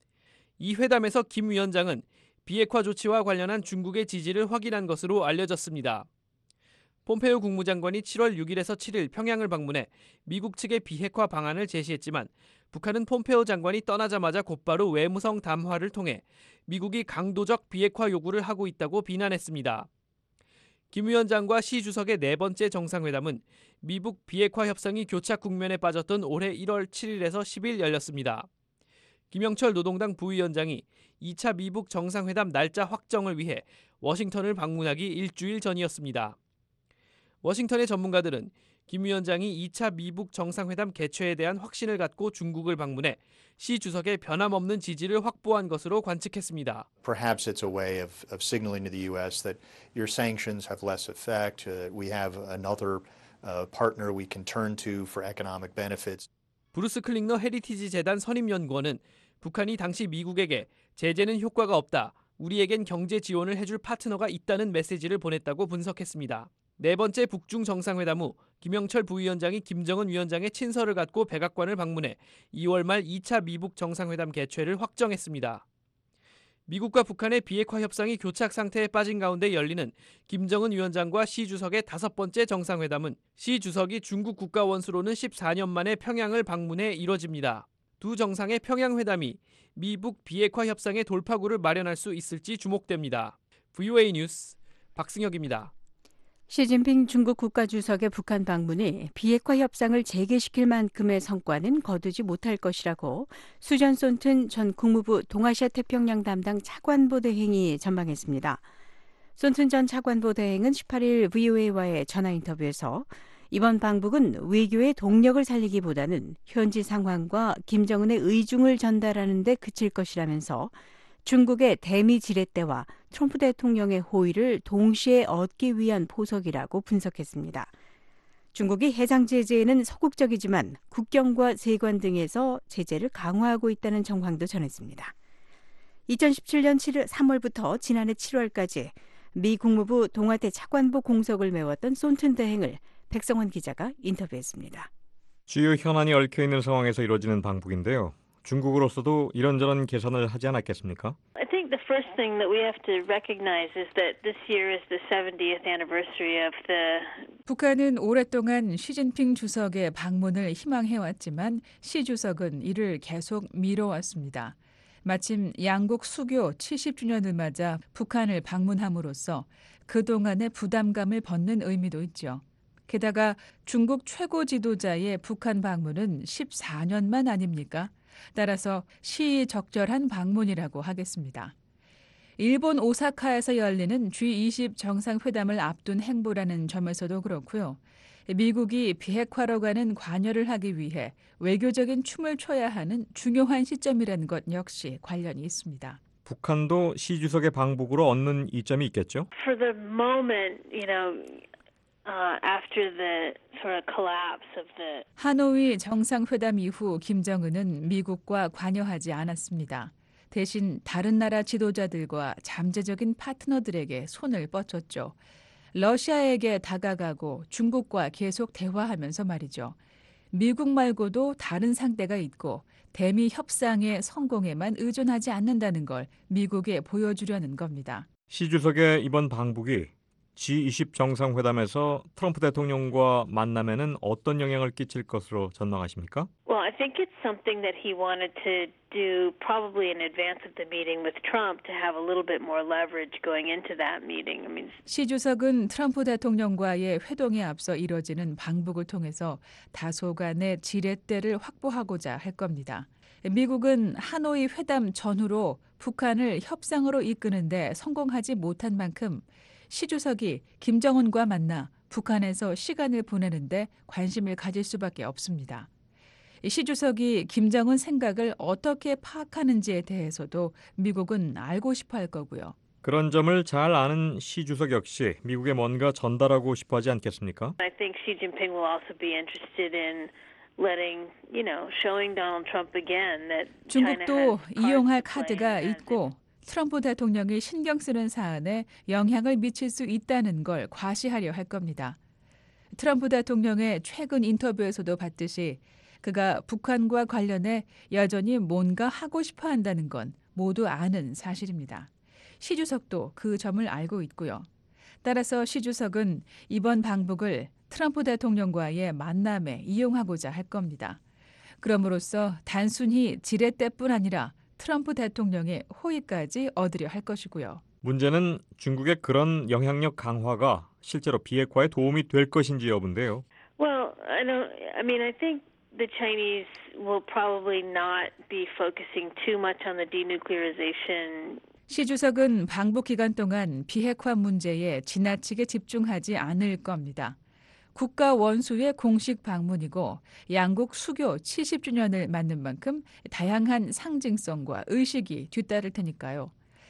[SPEAKER 2] 이 회담에서 김 위원장은 비핵화 조치와 관련한 중국의 지지를 확인한 것으로 알려졌습니다. 폼페오 국무장관이 칠월 육일에서 칠일 평양을 방문해 미국 측의 비핵화 방안을 제시했지만 북한은 폼페오 장관이 떠나자마자 곧바로 외무성 담화를 통해 미국이 강도적 비핵화 요구를 하고 있다고 비난했습니다. 김 위원장과 시 주석의 네 번째 정상회담은 미북 비핵화 협상이 교착 국면에 빠졌던 올해 일월 칠일에서 십일 열렸습니다. 김영철 노동당 부위원장이 이 차 미북 정상회담 날짜 확정을 위해 워싱턴을 방문하기 일주일 전이었습니다. 워싱턴의 전문가들은 김 위원장이 이 차 미북 정상회담 개최에 대한 확신을 갖고 중국을 방문해 시 주석의 변함없는 지지를 확보한 것으로 관측했습니다.
[SPEAKER 14] Perhaps it's a way of, of signaling to the U S that your sanctions have less effect. Uh, we have another uh, partner we can turn to for economic benefits.
[SPEAKER 2] 브루스 클링너 헤리티지 재단 선임연구원은 북한이 당시 미국에게 제재는 효과가 없다. 우리에겐 경제 지원을 해줄 파트너가 있다는 메시지를 보냈다고 분석했습니다. 네 번째 북중 정상회담 후 김영철 부위원장이 김정은 위원장의 친서를 갖고 백악관을 방문해 이월 말 이 차 미북 정상회담 개최를 확정했습니다. 미국과 북한의 비핵화 협상이 교착 상태에 빠진 가운데 열리는 김정은 위원장과 시 주석의 다섯 번째 정상회담은 시 주석이 중국 국가 원수로는 십사 년 만에 평양을 방문해 이뤄집니다. 두 정상의 평양회담이 미북 비핵화 협상의 돌파구를 마련할 수 있을지 주목됩니다. 브이오에이 뉴스 박승혁입니다.
[SPEAKER 3] 시진핑 중국 국가주석의 북한 방문이 비핵화 협상을 재개시킬 만큼의 성과는 거두지 못할 것이라고 수전 손튼 전 국무부 동아시아 태평양 담당 차관보 대행이 전망했습니다. 손튼 전 차관보 대행은 십팔일 브이오에이와의 전화 인터뷰에서 이번 방북은 외교의 동력을 살리기보다는 현지 상황과 김정은의 의중을 전달하는 데 그칠 것이라면서 중국의 대미 지렛대와 트럼프 대통령의 호의를 동시에 얻기 위한 포석이라고 분석했습니다. 중국이 해상 제재에는 소극적이지만 국경과 세관 등에서 제재를 강화하고 있다는 정황도 전했습니다. 이천십칠 년 삼월부터 지난해 칠월까지 미 국무부 동아태 차관보 공석을 메웠던 손튼대행을 백성원 기자가 인터뷰했습니다.
[SPEAKER 15] 주요 현안이 얽혀있는 상황에서 이루어지는 방북인데요. 중국으로서도 이런저런 계산을 하지 않았겠습니까?
[SPEAKER 16] I think the first thing that we have to recognize is that this year is the seventieth anniversary of the
[SPEAKER 17] 북한은 오랫동안 시진핑 주석의 방문을 희망해왔지만 시 주석은 이를 계속 미뤄왔습니다. 마침 양국 수교 칠십 주년을 맞아 북한을 방문함으로써 그동안의 부담감을 벗는 의미도 있죠. 게다가 중국 최고 지도자의 북한 방문은 십사 년만 아닙니까? 따라서 시의적절한 방문이라고 하겠습니다. 일본 오사카에서 열리는 지 이십 정상회담을 앞둔 행보라는 점에서도 그렇고요. 미국이 비핵화로 가는 관여를 하기 위해 외교적인 춤을 춰야 하는 중요한 시점이라는 것 역시 관련이 있습니다.
[SPEAKER 15] 북한도 시 주석의 방북으로 얻는 이점이 있겠죠?
[SPEAKER 16] For the moment, you know, uh, after the sort of collapse of the
[SPEAKER 17] 하노이 정상회담 이후 김정은은 미국과 관여하지 않았습니다. 대신 다른 나라 지도자들과 잠재적인 파트너들에게 손을 뻗쳤죠. 러시아에게 다가가고 중국과 계속 대화하면서 말이죠. 미국 말고도 다른 상대가 있고 대미 협상의 성공에만 의존하지 않는다는 걸 미국에 보여주려는 겁니다.
[SPEAKER 15] 시 주석의 이번 방북이 지 이십 정상회담에서 트럼프 대통령과 만남에는 어떤 영향을 끼칠 것으로 전망하십니까?
[SPEAKER 16] Well, I think it's something that he wanted to do probably in advance of the meeting with Trump to have a little bit more leverage going into that meeting. I mean,
[SPEAKER 17] 시 주석은 트럼프 대통령과의 회동에 앞서 이뤄지는 방북을 통해서 다소간의 지렛대를 확보하고자 할 겁니다. 미국은 하노이 회담 전후로 북한을 협상으로 이끄는데 성공하지 못한 만큼 시 주석이 김정은과 만나 북한에서 시간을 보내는데 관심을 가질 수밖에 없습니다. 시 주석이 김정은 생각을 어떻게 파악하는지에 대해서도 미국은 알고 싶어 할 거고요.
[SPEAKER 15] 그런 점을 잘 아는 시 주석 역시 미국에 뭔가 전달하고 싶어 하지 않겠습니까?
[SPEAKER 16] I think Xi Jinping will also be interested in letting, you know, showing Donald Trump again that
[SPEAKER 17] 중국도 이용할 카드가 있고 트럼프 대통령이 신경 쓰는 사안에 영향을 미칠 수 있다는 걸 과시하려 할 겁니다. 트럼프 대통령의 최근 인터뷰에서도 봤듯이 그가 북한과 관련해 여전히 뭔가 하고 싶어 한다는 건 모두 아는 사실입니다. 시 주석도 그 점을 알고 있고요. 따라서 시 주석은 이번 방북을 트럼프 대통령과의 만남에 이용하고자 할 겁니다. 그럼으로써 단순히 지렛대뿐 아니라 트럼프 대통령의 호의까지 얻으려 할 것이고요.
[SPEAKER 15] 문제는 중국의 그런 영향력 강화가 실제로 비핵화에 도움이 될 것인지 여부인데요.
[SPEAKER 16] Well, I don't. I mean, I think the Chinese will probably not be focusing too much on the denuclearization.
[SPEAKER 17] 시 주석은 방북 기간 동안 비핵화 문제에 지나치게 집중하지 않을 겁니다. 국가 원수의 공식 방문이고 양국 수교 칠십 주년을 맞는 만큼 다양한 상징성과 의식이 뒤따를 테니까요.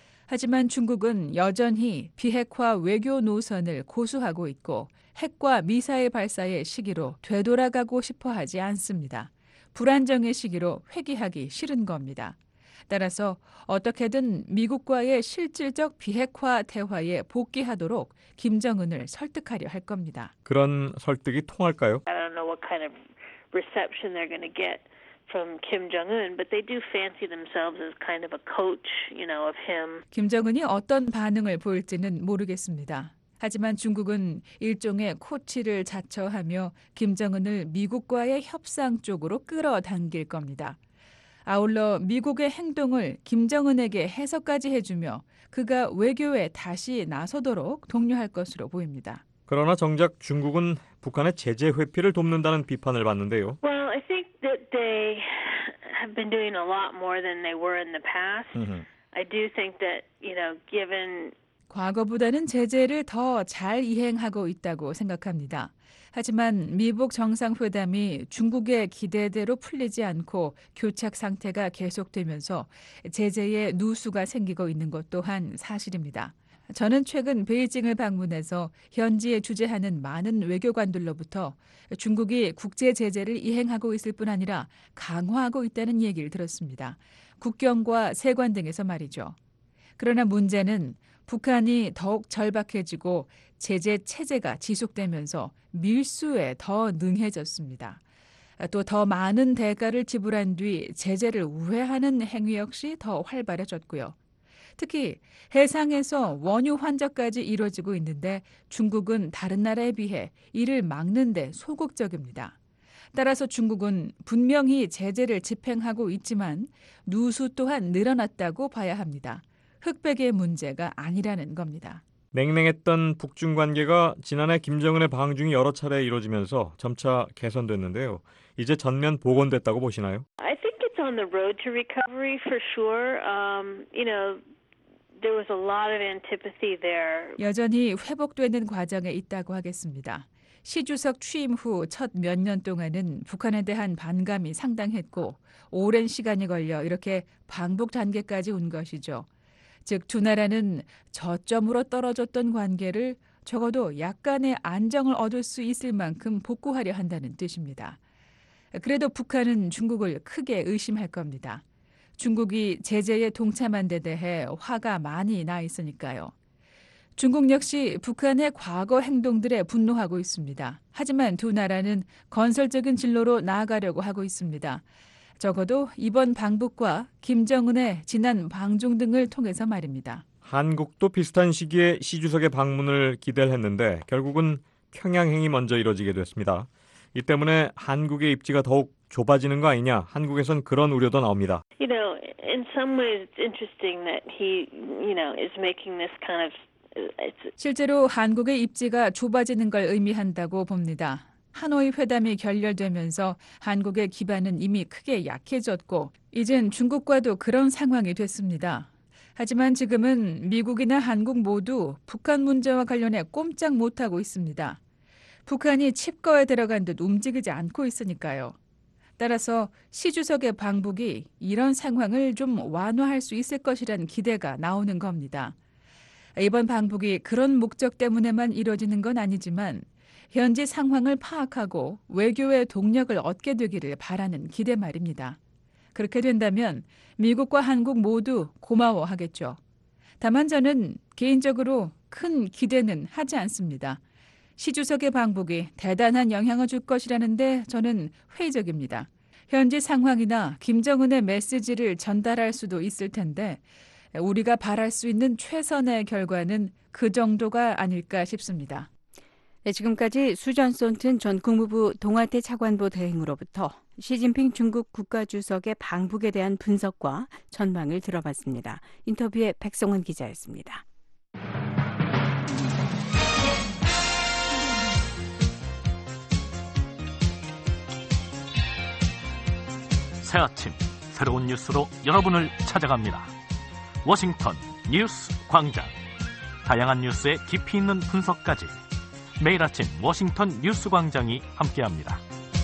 [SPEAKER 17] 하지만 중국은 여전히 비핵화 외교 노선을 고수하고 있고 핵과 미사일 발사의 시기로 되돌아가고 싶어 하지 않습니다. 불안정의 시기로 회귀하기 싫은 겁니다. 따라서 어떻게든 미국과의 실질적 비핵화 대화에 복귀하도록 김정은을 설득하려 할 겁니다.
[SPEAKER 15] 그런 설득이 통할까요?
[SPEAKER 16] I don't know what kind of reception they're going to get from Kim Jong-un, but they do fancy themselves as kind of a coach, you know, of him.
[SPEAKER 17] 김정은이 어떤 반응을 보일지는 모르겠습니다. 하지만 중국은 일종의 코치를 자처하며 김정은을 미국과의 협상 쪽으로 끌어당길 겁니다. 아울러 미국의 행동을 김정은에게 해석까지 해주며 그가 외교에 다시 나서도록 독려할 것으로 보입니다.
[SPEAKER 15] 그러나 정작 중국은 북한의 제재 회피를 돕는다는 비판을 받는데요.
[SPEAKER 16] Well, I think that they have been doing a lot more than they were in the past. Mm-hmm. I do think that, you know, given
[SPEAKER 17] 과거보다는 제재를 더 잘 이행하고 있다고 생각합니다. 하지만 미북 정상회담이 중국의 기대대로 풀리지 않고 교착 상태가 계속되면서 제재의 누수가 생기고 있는 것 또한 사실입니다. 저는 최근 베이징을 방문해서 현지에 주재하는 많은 외교관들로부터 중국이 국제 제재를 이행하고 있을 뿐 아니라 강화하고 있다는 얘기를 들었습니다. 국경과 세관 등에서 말이죠. 그러나 문제는 북한이 더욱 절박해지고 제재 체제가 지속되면서 밀수에 더 능해졌습니다. 또 더 많은 대가를 지불한 뒤 제재를 우회하는 행위 역시 더 활발해졌고요. 특히 해상에서 원유 환적까지 이뤄지고 있는데 중국은 다른 나라에 비해 이를 막는 데 소극적입니다. 따라서 중국은 분명히 제재를 집행하고 있지만 누수 또한 늘어났다고 봐야 합니다. 흑백의 문제가 아니라는 겁니다.
[SPEAKER 15] 냉랭했던 북중 관계가 지난해 김정은의 방중이 여러 차례 이루어지면서 점차 개선됐는데요. 이제 전면 복원됐다고 보시나요?
[SPEAKER 16] I think it's on the road to recovery for sure. Um, you know, there was a lot of antipathy there.
[SPEAKER 17] 여전히 회복되는 과정에 있다고 하겠습니다. 시 주석 취임 후 첫 몇 년 동안은 북한에 대한 반감이 상당했고 오랜 시간이 걸려 이렇게 방북 단계까지 온 것이죠. 즉 두 나라는 저점으로 떨어졌던 관계를 적어도 약간의 안정을 얻을 수 있을 만큼 복구하려 한다는 뜻입니다. 그래도 북한은 중국을 크게 의심할 겁니다. 중국이 제재에 동참한 데 대해 화가 많이 나 있으니까요. 중국 역시 북한의 과거 행동들에 분노하고 있습니다. 하지만 두 나라는 건설적인 진로로 나아가려고 하고 있습니다. 적어도 이번 방북과 김정은의 지난 방중 등을 통해서 말입니다.
[SPEAKER 15] 한국도 비슷한 시기에 시 주석의 방문을 기대를 했는데 결국은 평양행이 먼저 이뤄지게 됐습니다. 이 때문에 한국의 입지가 더욱 좁아지는 거 아니냐, 한국에선 그런 우려도 나옵니다.
[SPEAKER 16] You know, in some ways it's interesting that he, you know, is making this kind of
[SPEAKER 17] 실제로 한국의 입지가 좁아지는 걸 의미한다고 봅니다. 하노이 회담이 결렬되면서 한국의 기반은 이미 크게 약해졌고 이젠 중국과도 그런 상황이 됐습니다. 하지만 지금은 미국이나 한국 모두 북한 문제와 관련해 꼼짝 못하고 있습니다. 북한이 칩거에 들어간 듯 움직이지 않고 있으니까요. 따라서 시 주석의 방북이 이런 상황을 좀 완화할 수 있을 것이라는 기대가 나오는 겁니다. 이번 방북이 그런 목적 때문에만 이뤄지는 건 아니지만 현지 상황을 파악하고 외교의 동력을 얻게 되기를 바라는 기대 말입니다. 그렇게 된다면 미국과 한국 모두 고마워하겠죠. 다만 저는 개인적으로 큰 기대는 하지 않습니다. 시 주석의 방북이 대단한 영향을 줄 것이라는데 저는 회의적입니다. 현지 상황이나 김정은의 메시지를 전달할 수도 있을 텐데 우리가 바랄 수 있는 최선의 결과는 그 정도가 아닐까 싶습니다.
[SPEAKER 3] 네, 지금까지 수전 쏜튼 전 국무부 동아태 차관보 대행으로부터 시진핑 중국 국가주석의 방북에 대한 분석과 전망을 들어봤습니다. 인터뷰의 백성원 기자였습니다.
[SPEAKER 18] 새 아침 새로운 뉴스로 여러분을 찾아갑니다. 워싱턴 뉴스 광장. 다양한 뉴스의 깊이 있는 분석까지 매일 아침 워싱턴 뉴스 광장이 함께합니다.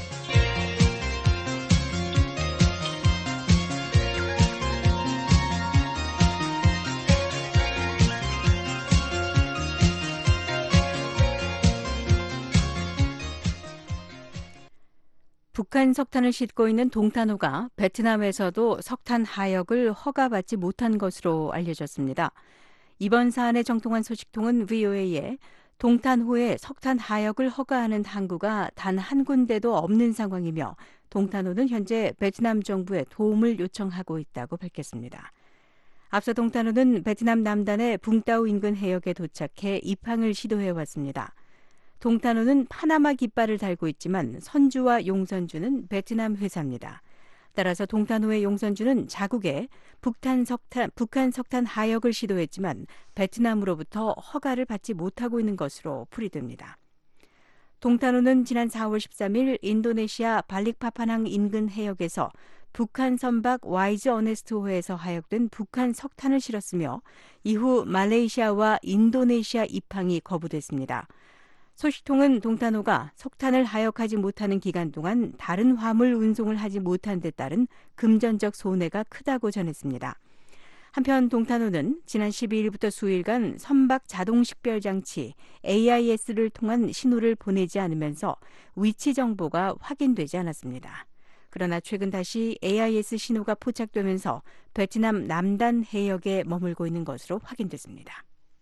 [SPEAKER 3] 북한 석탄을 싣고 있는 동탄호가 베트남에서도 석탄 하역을 허가받지 못한 것으로 알려졌습니다. 이번 사안에 정통한 소식통은 브이오에이에 동탄호에 석탄 하역을 허가하는 항구가 단 한 군데도 없는 상황이며 동탄호는 현재 베트남 정부에 도움을 요청하고 있다고 밝혔습니다. 앞서 동탄호는 베트남 남단의 붕따오 인근 해역에 도착해 입항을 시도해왔습니다. 동탄호는 파나마 깃발을 달고 있지만 선주와 용선주는 베트남 회사입니다. 따라서 동탄호의 용선주는 자국에 북한 석탄, 북한 석탄 하역을 시도했지만 베트남으로부터 허가를 받지 못하고 있는 것으로 풀이됩니다. 동탄호는 지난 사월 십삼일 인도네시아 발릭파파낭 인근 해역에서 북한 선박 와이즈 어네스트호에서 하역된 북한 석탄을 실었으며 이후 말레이시아와 인도네시아 입항이 거부됐습니다. 소식통은 동탄호가 석탄을 하역하지 못하는 기간 동안 다른 화물 운송을 하지 못한 데 따른 금전적 손해가 크다고 전했습니다. 한편 동탄호는 지난 십이일부터 수일간 선박 자동 식별 장치 에이아이에스를 통한 신호를 보내지 않으면서 위치 정보가 확인되지 않았습니다. 그러나 최근 다시 에이아이에스 신호가 포착되면서 베트남 남단 해역에 머물고 있는 것으로 확인됐습니다.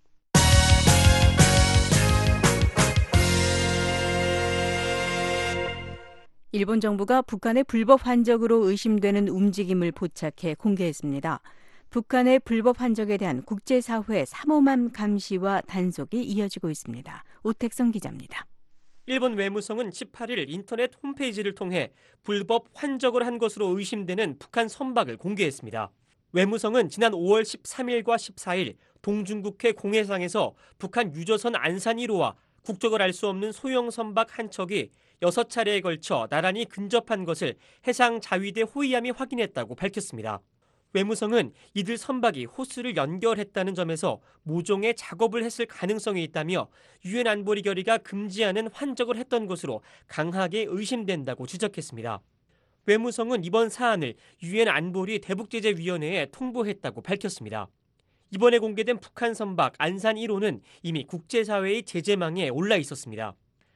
[SPEAKER 3] 일본 정부가 북한의 불법 환적으로 의심되는 움직임을 포착해 공개했습니다. 북한의 불법 환적에 대한 국제사회의 삼엄한 감시와 단속이 이어지고 있습니다. 오택성 기자입니다.
[SPEAKER 19] 일본 외무성은 십팔 일 인터넷 홈페이지를 통해 불법 환적을 한 것으로 의심되는 북한 선박을 공개했습니다. 외무성은 지난 오월 십삼일과 십사일 동중국해 공해상에서 북한 유조선 안산 일 호와 국적을 알 수 없는 소형 선박 한 척이 여섯 차례에 걸쳐 나란히 근접한 것을 해상 자위대 호위함이 확인했다고 밝혔습니다. 외무성은 이들 선박이 호스를 연결했다는 점에서 모종의 작업을 했을 가능성이 있다며 유엔 안보리 결의가 금지하는 환적을 했던 것으로 강하게 의심된다고 지적했습니다. 외무성은 이번 사안을 유엔 안보리 대북제재위원회에 통보했다고 밝혔습니다. 이번에 공개된 북한 선박 안산 일 호는 이미 국제사회의 제재망에 올라 있었습니다.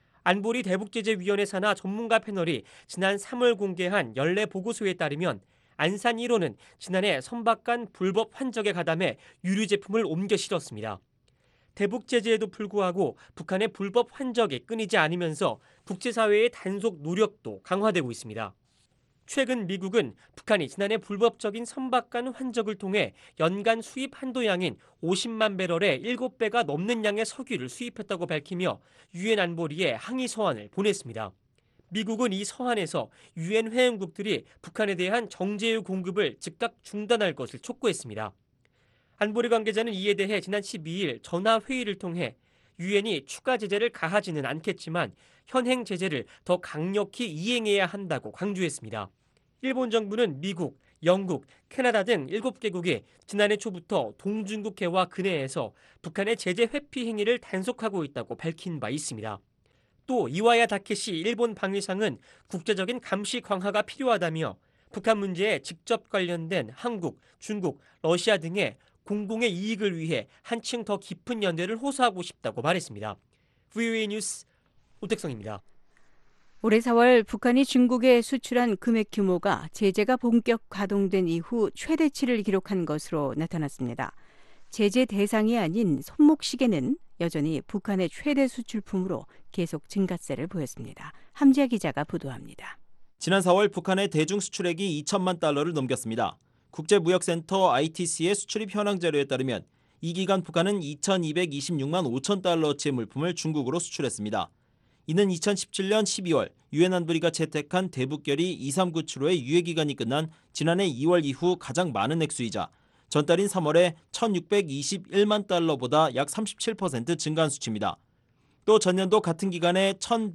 [SPEAKER 19] 안보리 대북제재위원회 산하 전문가 패널이 지난 삼월 공개한 연례 보고서에 따르면 안산 일 호는 지난해 선박 간 불법 환적에 가담해 유류 제품을 옮겨 실었습니다. 대북 제재에도 불구하고 북한의 불법 환적이 끊이지 않으면서 국제사회의 단속 노력도 강화되고 있습니다. 최근 미국은 북한이 지난해 불법적인 선박 간 환적을 통해 연간 수입 한도양인 오십만 배럴의 일곱 배가 넘는 양의 석유를 수입했다고 밝히며 유엔 안보리에 항의 서한을 보냈습니다. 미국은 이 서한에서 유엔 회원국들이 북한에 대한 정제유 공급을 즉각 중단할 것을 촉구했습니다. 안보리 관계자는 이에 대해 지난 십이일 전화 회의를 통해 유엔이 추가 제재를 가하지는 않겠지만 현행 제재를 더 강력히 이행해야 한다고 강조했습니다. 일본 정부는 미국, 영국, 캐나다 등 일곱 개국이 지난해 초부터 동중국해와 근해에서 북한의 제재 회피 행위를 단속하고 있다고 밝힌 바 있습니다. 또 이와야 다케시 일본 방위상은 국제적인 감시 강화가 필요하다며 북한 문제에 직접 관련된 한국, 중국, 러시아 등의 공공의 이익을 위해 한층 더 깊은 연대를 호소하고 싶다고 말했습니다. 브이오에이 뉴스 오택성입니다.
[SPEAKER 3] 올해 사월 북한이 중국에 수출한 금액 규모가 제재가 본격 가동된 이후 최대치를 기록한 것으로 나타났습니다. 제재 대상이 아닌 손목시계는 여전히 북한의 최대 수출품으로 계속 증가세를 보였습니다. 함지아 기자가 보도합니다.
[SPEAKER 12] 지난 사월 북한의 대중 수출액이 이천만 달러를 넘겼습니다. 국제무역센터 아이티씨의 수출입 현황 자료에 따르면 이 기간 북한은 이천이백이십육만 오천 달러어치의 물품을 중국으로 수출했습니다. 이는 이천십칠년 십이월 유엔 안보리가 채택한 대북결의 이삼구칠호의 유예기간이 끝난 지난해 이월 이후 가장 많은 액수이자 전달인 삼월에 천육백이십일만 달러보다 약 삼십칠 퍼센트 증가한 수치입니다. 또 전년도 같은 기간에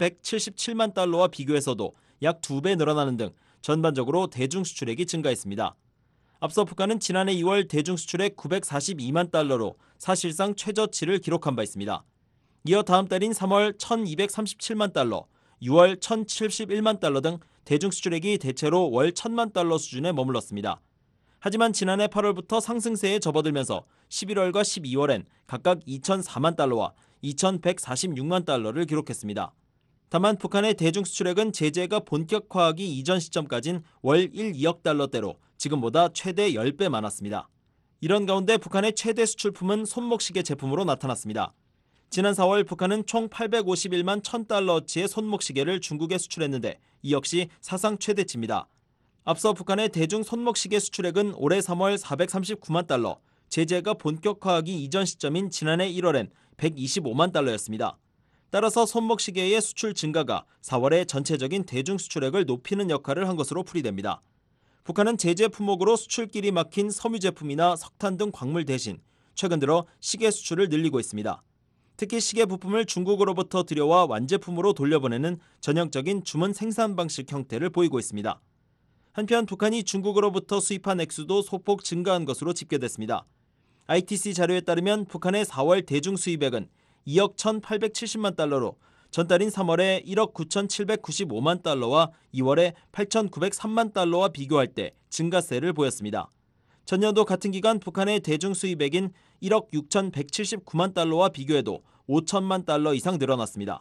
[SPEAKER 12] 천백칠십칠만 달러와 비교해서도 약 두 배 늘어나는 등 전반적으로 대중 수출액이 증가했습니다. 앞서 북한은 지난해 이월 대중 수출액 구백사십이만 달러로 사실상 최저치를 기록한 바 있습니다. 이어 다음 달인 삼월 천이백삼십칠만 달러, 유월 천칠십일만 달러 등 대중 수출액이 대체로 월 천만 달러 수준에 머물렀습니다. 하지만 지난해 팔월부터 상승세에 접어들면서 십일월과 십이월엔 각각 이천사만 달러와 이천백사십육만 달러를 기록했습니다. 다만 북한의 대중 수출액은 제재가 본격화하기 이전 시점까진 월 일, 이억 달러대로 지금보다 최대 십 배 많았습니다. 이런 가운데 북한의 최대 수출품은 손목시계 제품으로 나타났습니다. 지난 사월 북한은 총 팔백오십일만 천 달러어치의 손목시계를 중국에 수출했는데 이 역시 사상 최대치입니다. 앞서 북한의 대중 손목시계 수출액은 올해 삼월 사백삼십구만 달러, 제재가 본격화하기 이전 시점인 지난해 일월엔 백이십오만 달러였습니다. 따라서 손목시계의 수출 증가가 사월의 전체적인 대중 수출액을 높이는 역할을 한 것으로 풀이됩니다. 북한은 제재 품목으로 수출길이 막힌 섬유 제품이나 석탄 등 광물 대신 최근 들어 시계 수출을 늘리고 있습니다. 특히 시계 부품을 중국으로부터 들여와 완제품으로 돌려보내는 전형적인 주문 생산 방식 형태를 보이고 있습니다. 한편 북한이 중국으로부터 수입한 액수도 소폭 증가한 것으로 집계됐습니다. 아이티씨 자료에 따르면 북한의 사월 대중 수입액은 이억 천팔백칠십만 달러로 전달인 삼월에 일억 구천칠백구십오만 달러와 이월에 팔천구백삼만 달러와 비교할 때 증가세를 보였습니다. 전년도 같은 기간 북한의 대중 수입액인 일억 육천백칠십구만 달러와 비교해도 오천만 달러 이상 늘어났습니다.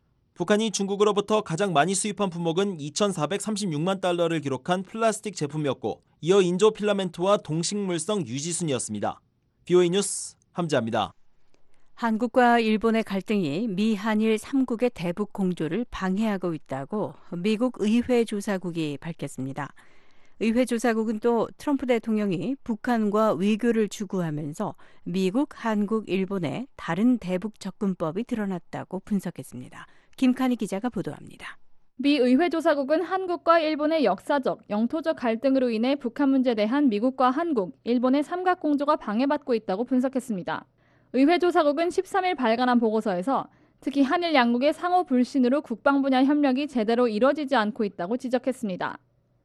[SPEAKER 12] 북한이 중국으로부터 가장 많이 수입한 품목은 이천사백삼십육만 달러를 기록한 플라스틱 제품이었고 이어 인조 필라멘트와 동식물성 유지순이었습니다. 브이오에이 뉴스 함지아입니다.
[SPEAKER 3] 한국과 일본의 갈등이 미 한일 삼 국의 대북 공조를 방해하고 있다고 미국 의회 조사국이 밝혔습니다. 의회 조사국은 또 트럼프 대통령이 북한과 외교를 추구하면서 미국, 한국, 일본의 다른 대북 접근법이 드러났다고 분석했습니다. 김칸희 기자가 보도합니다.
[SPEAKER 20] 미 의회 조사국은 한국과 일본의 역사적, 영토적 갈등으로 인해 북한 문제에 대한 미국과 한국, 일본의 삼각 공조가 방해받고 있다고 분석했습니다. 의회 조사국은 십삼 일 발간한 보고서에서 특히 한일 양국의 상호 불신으로 국방 분야 협력이 제대로 이뤄지지 않고 있다고 지적했습니다.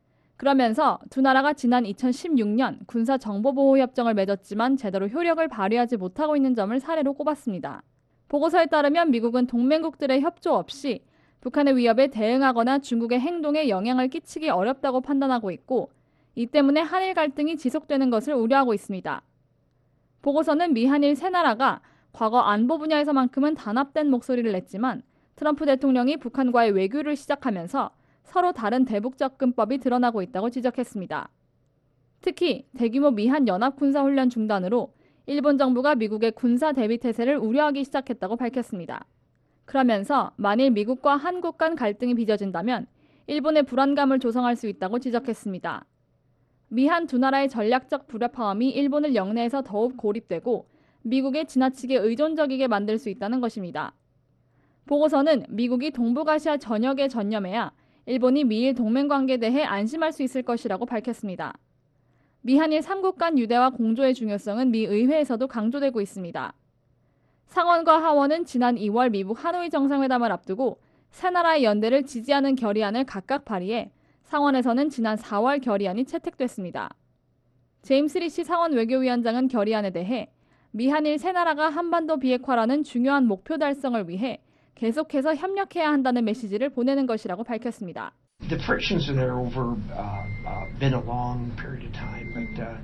[SPEAKER 20] 그러면서 두 나라가 지난 이천십육 년 군사정보보호협정을 맺었지만 제대로 효력을 발휘하지 못하고 있는 점을 사례로 꼽았습니다. 보고서에 따르면 미국은 동맹국들의 협조 없이 북한의 위협에 대응하거나 중국의 행동에 영향을 끼치기 어렵다고 판단하고 있고 이 때문에 한일 갈등이 지속되는 것을 우려하고 있습니다. 보고서는 미한일 세 나라가 과거 안보 분야에서만큼은 단합된 목소리를 냈지만 트럼프 대통령이 북한과의 외교를 시작하면서 서로 다른 대북 접근법이 드러나고 있다고 지적했습니다. 특히 대규모 미한 연합군사훈련 중단으로 일본 정부가 미국의 군사 대비 태세를 우려하기 시작했다고 밝혔습니다. 그러면서 만일 미국과 한국 간 갈등이 빚어진다면 일본의 불안감을 조성할 수 있다고 지적했습니다. 미한 두 나라의 전략적 불협화음이 일본을 영내에서 더욱 고립되고 미국에 지나치게 의존적이게 만들 수 있다는 것입니다. 보고서는 미국이 동북아시아 전역에 전념해야 일본이 미일 동맹관계에 대해 안심할 수 있을 것이라고 밝혔습니다. 미한일 삼 국 간 유대와 공조의 중요성은 미 의회에서도 강조되고 있습니다. 상원과 하원은 지난 이월 미국 하노이 정상회담을 앞두고 세 나라의 연대를 지지하는 결의안을 각각 발의해 상원에서는 지난 사월 결의안이 채택됐습니다. 제임스 리시 상원 외교위원장은 결의안에 대해 미한일 세 나라가 한반도 비핵화라는 중요한 목표 달성을 위해 계속해서 협력해야 한다는 메시지를 보내는 것이라고 밝혔습니다.
[SPEAKER 21] The frictions are there over uh, uh, been a long period of time, but uh,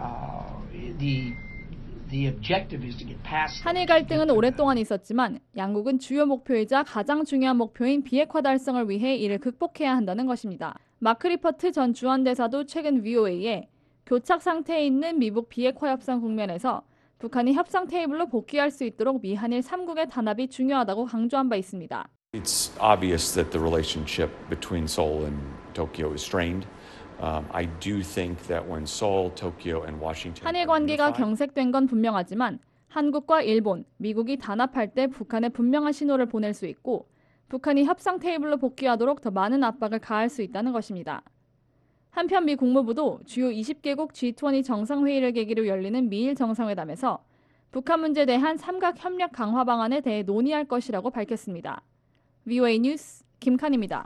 [SPEAKER 21] uh, the the objective is to get past.
[SPEAKER 20] 한일 갈등은 오랫동안 있었지만 양국은 주요 목표이자 가장 중요한 목표인 비핵화 달성을 위해 이를 극복해야 한다는 것입니다. 마크 리퍼트 전 주한대사도 최근 브이오에이에 교착 상태에 있는 미국 비핵화 협상 국면에서 북한이 협상 테이블로 복귀할 수 있도록 미한일 삼 국의 단합이 중요하다고 강조한 바 있습니다.
[SPEAKER 22] It's obvious that the relationship between Seoul and Tokyo is strained. Um, I do think that when Seoul, Tokyo, and Washington
[SPEAKER 20] 한일 관계가 경색된 건 분명하지만 한국과 일본, 미국이 단합할 때 북한에 분명한 신호를 보낼 수 있고 북한이 협상 테이블로 복귀하도록 더 많은 압박을 가할 수 있다는 것입니다. 한편 미 국무부도 주요 이십 개국 지 이십 정상회의를 계기로 열리는 미일 정상회담에서 북한 문제에 대한 삼각 협력 강화 방안에 대해 논의할 것이라고 밝혔습니다. 브이오에이 뉴스 김칸입니다.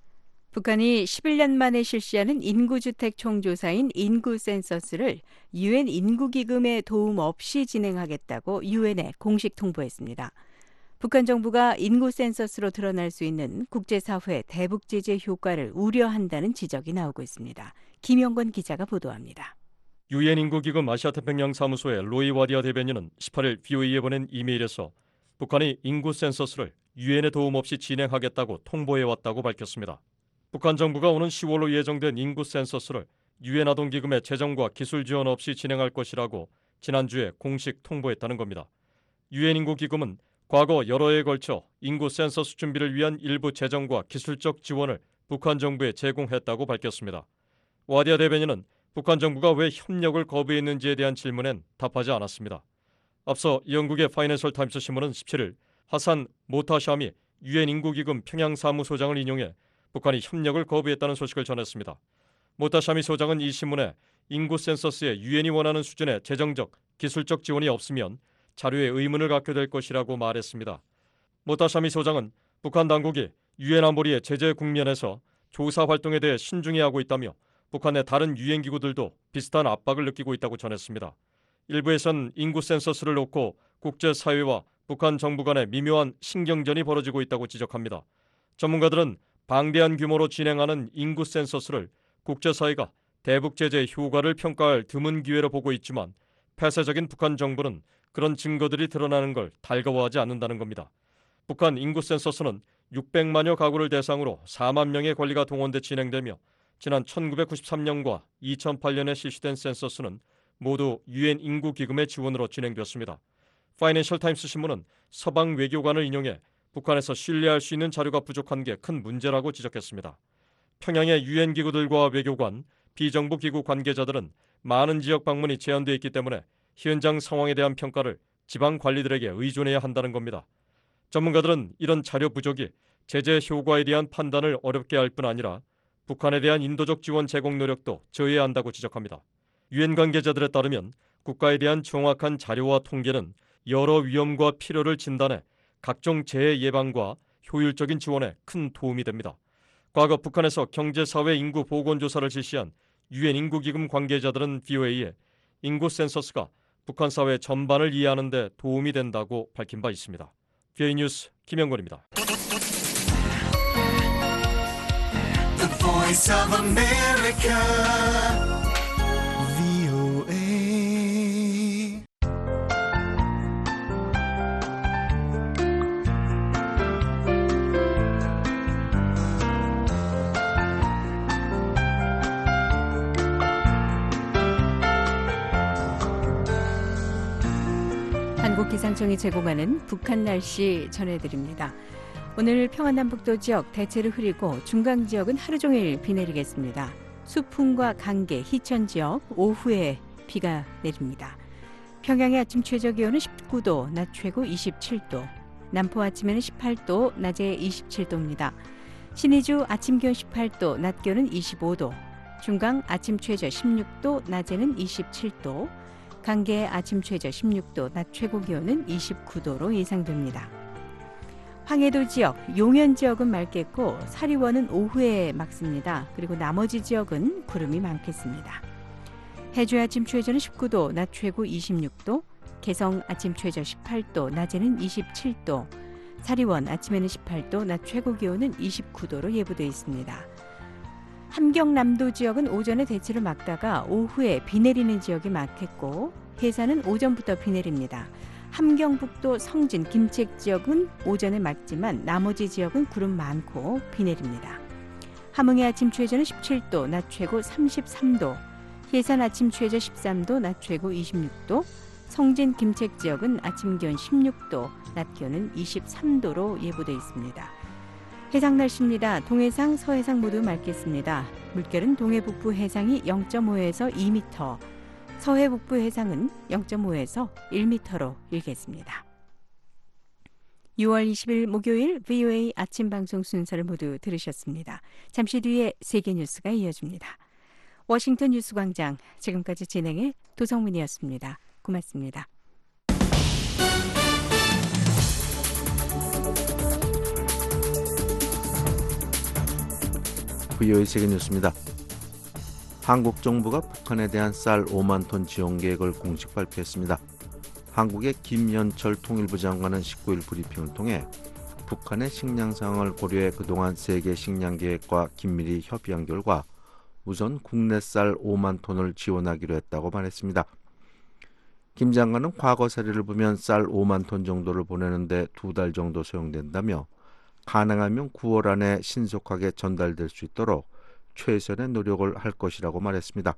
[SPEAKER 3] 북한이 십일 년 만에 실시하는 인구주택 총조사인 인구 센서스를 유엔 인구기금의 도움 없이 진행하겠다고 유엔에 공식 통보했습니다. 북한 정부가 인구 센서스로 드러날 수 있는 국제사회 대북 제재 효과를 우려한다는 지적이 나오고 있습니다. 김영건 기자가 보도합니다.
[SPEAKER 6] 유엔 인구기금 아시아태평양 사무소의 로이 와디아 대변인은 십팔 일 브이오에이에 보낸 이메일에서 북한이 인구 센서스를 유엔의 도움 없이 진행하겠다고 통보해왔다고 밝혔습니다. 북한 정부가 오는 시월로 예정된 인구 센서스를 유엔 아동기금의 재정과 기술 지원 없이 진행할 것이라고 지난주에 공식 통보했다는 겁니다. 유엔 인구기금은 과거 여러 해에 걸쳐 인구 센서스 준비를 위한 일부 재정과 기술적 지원을 북한 정부에 제공했다고 밝혔습니다. 와디아 대변인은 북한 정부가 왜 협력을 거부했는지에 대한 질문엔 답하지 않았습니다. 앞서 영국의 파이낸셜 타임스 신문은 십칠 일 하산 모타샤미 유엔 인구기금 평양사무소장을 인용해 북한이 협력을 거부했다는 소식을 전했습니다. 모타샤미 소장은 이 신문에 인구 센서스에 유엔이 원하는 수준의 재정적, 기술적 지원이 없으면 자료에 의문을 갖게 될 것이라고 말했습니다. 모타샤미 소장은 북한 당국이 유엔 안보리의 제재 국면에서 조사 활동에 대해 신중히 하고 있다며 북한의 다른 유엔 기구들도 비슷한 압박을 느끼고 있다고 전했습니다. 일부에선 인구 센서스를 놓고 국제사회와 북한 정부 간의 미묘한 신경전이 벌어지고 있다고 지적합니다. 전문가들은 방대한 규모로 진행하는 인구 센서스를 국제사회가 대북 제재의 효과를 평가할 드문 기회로 보고 있지만 폐쇄적인 북한 정부는 그런 증거들이 드러나는 걸 달가워하지 않는다는 겁니다. 북한 인구 센서스는 육백만여 가구를 대상으로 사만 명의 관리가 동원돼 진행되며 지난 천구백구십삼 년과 이천팔 년에 실시된 센서스는 모두 유엔 인구기금의 지원으로 진행됐습니다. 파이낸셜 타임스 신문은 서방 외교관을 인용해 북한에서 신뢰할 수 있는 자료가 부족한 게 큰 문제라고 지적했습니다. 평양의 유엔 기구들과 외교관, 비정부 기구 관계자들은 많은 지역 방문이 제한되어 있기 때문에 현장 상황에 대한 평가를 지방 관리들에게 의존해야 한다는 겁니다. 전문가들은 이런 자료 부족이 제재 효과에 대한 판단을 어렵게 할 뿐 아니라 북한에 대한 인도적 지원 제공 노력도 저해야 한다고 지적합니다. 유엔 관계자들에 따르면 국가에 대한 정확한 자료와 통계는 여러 위험과 필요를 진단해 각종 재해 예방과 효율적인 지원에 큰 도움이 됩니다. 과거 북한에서 경제사회 인구 보건조사를 실시한 유엔 인구기금 관계자들은 브이오에이에 인구 센서스가 북한 사회 전반을 이해하는 데 도움이 된다고 밝힌 바 있습니다. 브이오에이 뉴스 김영권입니다.
[SPEAKER 1] The Voice of America, 브이오에이.
[SPEAKER 3] 한국기상청이 제공하는 북한 날씨 전해드립니다. 오늘 평안남북도 지역 대체로 흐리고 중강 지역은 하루 종일 비 내리겠습니다. 수풍과 강계, 희천 지역 오후에 비가 내립니다. 평양의 아침 최저 기온은 십구 도, 낮 최고 이십칠 도, 남포 아침에는 십팔 도, 낮에 이십칠 도입니다. 신의주 아침 기온 십팔 도, 낮 기온은 이십오 도, 중강 아침 최저 십육 도, 낮에는 이십칠 도, 강계 아침 최저 십육 도, 낮 최고 기온은 이십구 도로 예상됩니다. 황해도 지역, 용현 지역은 맑겠고 사리원은 오후에 맑습니다. 그리고 나머지 지역은 구름이 많겠습니다. 해주 아침 최저는 십구 도, 낮 최고 이십육 도, 개성 아침 최저 십팔 도, 낮에는 이십칠 도, 사리원 아침에는 십팔 도, 낮 최고 기온은 이십구 도로 예보되어 있습니다. 함경남도 지역은 오전에 대체로 맑다가 오후에 비 내리는 지역이 많겠고 해산은 오전부터 비 내립니다. 함경북도 성진, 김책 지역은 오전에 맑지만 나머지 지역은 구름 많고 비 내립니다. 함흥의 아침 최저는 십칠 도, 낮 최고 삼십삼 도, 해산 아침 최저 십삼 도, 낮 최고 이십육 도, 성진, 김책 지역은 아침 기온 십육 도, 낮 기온은 이십삼 도로 예보되어 있습니다. 해상 날씨입니다. 동해상, 서해상 모두 맑겠습니다. 물결은 동해 북부 해상이 영 점 오에서 이 미터, 서해 북부 해상은 영 점 오에서 일 미터로 일겠습니다. 유월 이십일 목요일 브이오에이 아침 방송 순서를 모두 들으셨습니다. 잠시 뒤에 세계 뉴스가 이어집니다. 워싱턴 뉴스광장, 지금까지 진행의 도성민이었습니다. 고맙습니다.
[SPEAKER 4] 브이오에이 세계 뉴스입니다. 한국 정부가 북한에 대한 쌀 오만 톤 지원 계획을 공식 발표했습니다. 한국의 김연철 통일부 장관은 십구 일 브리핑을 통해 북한의 식량 상황을 고려해 그동안 세계 식량 계획과 긴밀히 협의한 결과 우선 국내 쌀 오만 톤을 지원하기로 했다고 말했습니다. 김 장관은 과거 사례를 보면 쌀 오만 톤 정도를 보내는데 두 달 정도 소요된다며 가능하면 구월 안에 신속하게 전달될 수 있도록 최선의 노력을 할 것이라고 말했습니다.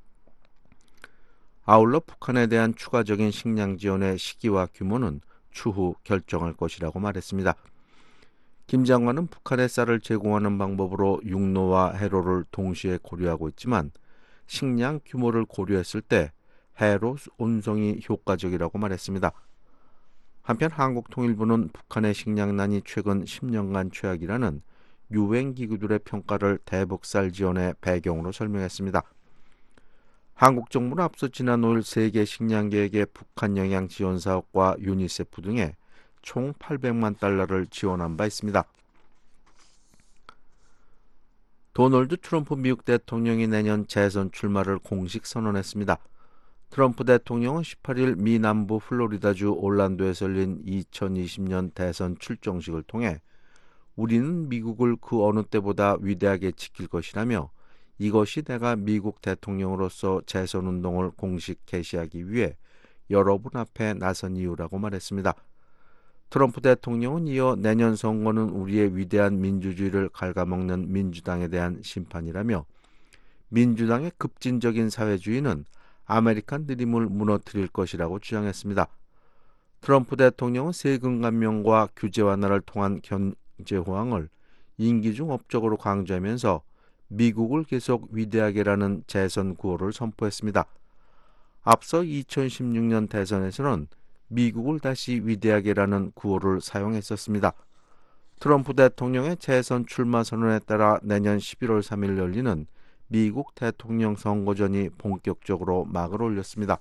[SPEAKER 4] 아울러 북한에 대한 추가적인 식량 지원의 시기와 규모는 추후 결정할 것이라고 말했습니다. 김 장관은 북한에 쌀을 제공하는 방법으로 육로와 해로를 동시에 고려하고 있지만 식량 규모를 고려했을 때 해로 운송이 효과적이라고 말했습니다. 한편 한국통일부는 북한의 식량난이 최근 십 년간 최악이라는 유엔 기구들의 평가를 대북 쌀 지원의 배경으로 설명했습니다. 한국 정부는 앞서 지난 오일 세계 식량 계획의 북한 영향 지원 사업과 유니세프 등에 총 팔백만 달러를 지원한 바 있습니다. 도널드 트럼프 미국 대통령이 내년 재선 출마를 공식 선언했습니다. 트럼프 대통령은 십팔 일 미 남부 플로리다주 올란도에서 열린 이천이십 년 대선 출정식을 통해 우리는 미국을 그 어느 때보다 위대하게 지킬 것이라며 이것이 내가 미국 대통령으로서 재선 운동을 공식 개시하기 위해 여러분 앞에 나선 이유라고 말했습니다. 트럼프 대통령은 이어 내년 선거는 우리의 위대한 민주주의를 갉아먹는 민주당에 대한 심판이라며 민주당의 급진적인 사회주의는 아메리칸 드림을 무너뜨릴 것이라고 주장했습니다. 트럼프 대통령은 세금 감면과 규제 완화를 통한 경제 호황을 임기 중 업적으로 강조하면서 미국을 계속 위대하게라는 재선 구호를 선포했습니다. 앞서 이천십육 년 대선에서는 미국을 다시 위대하게라는 구호를 사용했었습니다. 트럼프 대통령의 재선 출마 선언에 따라 내년 십일월 삼일 열리는 미국 대통령 선거전이 본격적으로 막을 올렸습니다.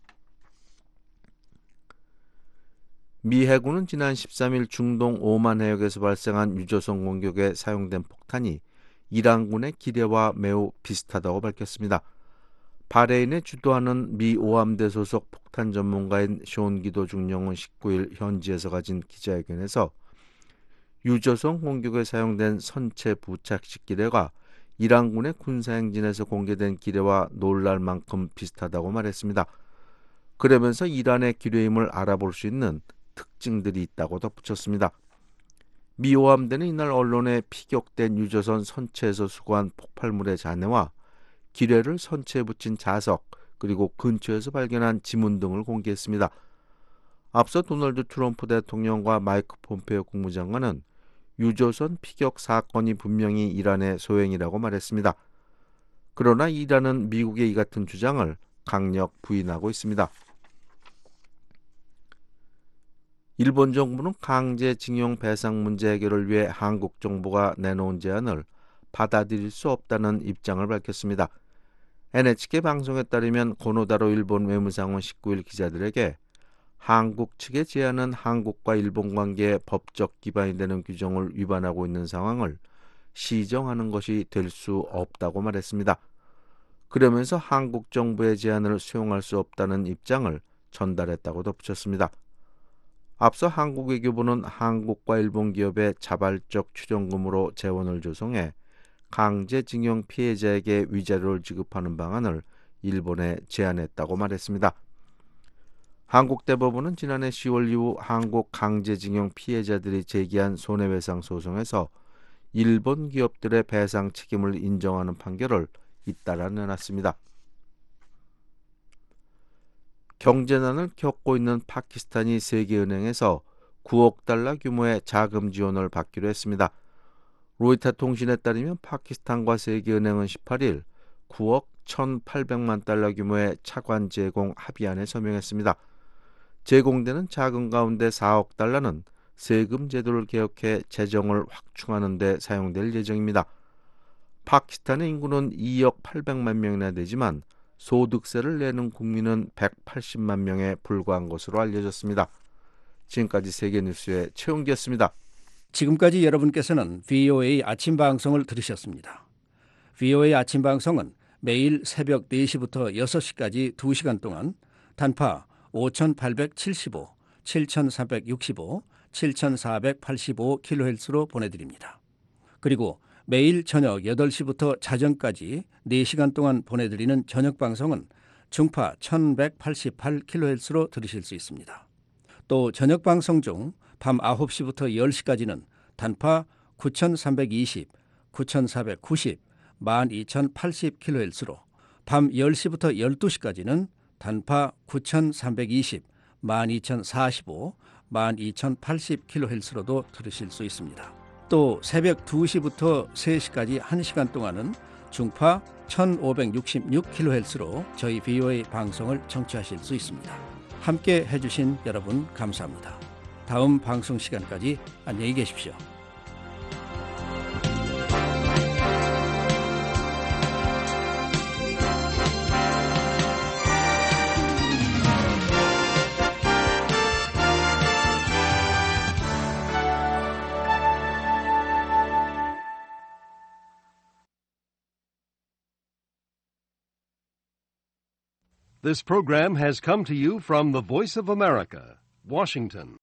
[SPEAKER 4] 미 해군은 지난 십삼일 중동 오만 해역에서 발생한 유조선 공격에 사용된 폭탄이 이란군의 기대와 매우 비슷하다고 밝혔습니다. 바레인에 주도하는 미 오함대 소속 폭탄 전문가인 숀 기도 중령은 십구일 현지에서 가진 기자회견에서 유조선 공격에 사용된 선체 부착식 기뢰가 이란군의 군사행진에서 공개된 기뢰와 놀랄 만큼 비슷하다고 말했습니다. 그러면서 이란의 기뢰임을 알아볼 수 있는 특징들이 있다고 덧붙였습니다. 미 오함대는 이날 언론에 피격된 유조선 선체에서 수거한 폭발물의 잔해와 기뢰를 선체에 붙인 자석 그리고 근처에서 발견한 지문 등을 공개했습니다. 앞서 도널드 트럼프 대통령과 마이크 폼페이오 국무장관은 유조선 피격 사건이 분명히 이란의 소행이라고 말했습니다. 그러나 이란은 미국의 이 같은 주장을 강력 부인하고 있습니다. 일본 정부는 강제징용 배상 문제 해결을 위해 한국 정부가 내놓은 제안을 받아들일 수 없다는 입장을 밝혔습니다. 엔에이치케이 방송에 따르면 고노다로 일본 외무상은 십구일 기자들에게 한국 측의 제안은 한국과 일본 관계의 법적 기반이 되는 규정을 위반하고 있는 상황을 시정하는 것이 될 수 없다고 말했습니다. 그러면서 한국 정부의 제안을 수용할 수 없다는 입장을 전달했다고 덧붙였습니다. 앞서 한국 외교부는 한국과 일본 기업의 자발적 출연금으로 재원을 조성해 강제징용 피해자에게 위자료를 지급하는 방안을 일본에 제안했다고 말했습니다. 한국 대법원은 지난해 시월 이후 한국 강제징용 피해자들이 제기한 손해배상 소송에서 일본 기업들의 배상 책임을 인정하는 판결을 잇따라 내놨습니다. 경제난을 겪고 있는 파키스탄이 세계은행에서 구억 달러 규모의 자금 지원을 받기로 했습니다. 로이터 통신에 따르면 파키스탄과 세계은행은 십팔일 구억 천팔백만 달러 규모의 차관 제공 합의안에 서명했습니다. 제공되는 자금 가운데 사억 달러는 세금 제도를 개혁해 재정을 확충하는 데 사용될 예정입니다. 파키스탄의 인구는 이억 팔백만 명이나 되지만 소득세를 내는 국민은 백팔십만 명에 불과한 것으로 알려졌습니다. 지금까지 세계뉴스의 최용기였습니다.
[SPEAKER 5] 지금까지 여러분께서는 브이오에이 아침 방송을 들으셨습니다. 브이오에이 아침 방송은 매일 새벽 네 시부터 여섯 시까지 두 시간 동안 단파 오천팔백칠십오, 칠천삼백육십오, 칠천사백팔십오 킬로헤르츠로 보내드립니다. 그리고 매일 저녁 여덟 시부터 자정까지 네 시간 동안 보내드리는 저녁 방송은 중파 천백팔십팔 킬로헤르츠로 들으실 수 있습니다. 또 저녁 방송 중 밤 아홉 시부터 열 시까지는 단파 구천삼백이십, 구천사백구십, 만 이천팔십 킬로헤르츠로 밤 열 시부터 열두 시까지는 단파 구천삼백이십, 만 이천사십오, 만 이천팔십 킬로헤르츠로도 들으실 수 있습니다. 또 새벽 두 시부터 세 시까지 한 시간 동안은 중파 천오백육십육 킬로헤르츠로 저희 브이오에이 방송을 청취하실 수 있습니다. 함께 해주신 여러분 감사합니다. 다음 방송 시간까지 안녕히 계십시오.
[SPEAKER 8] This program has come to you from the Voice of America, Washington.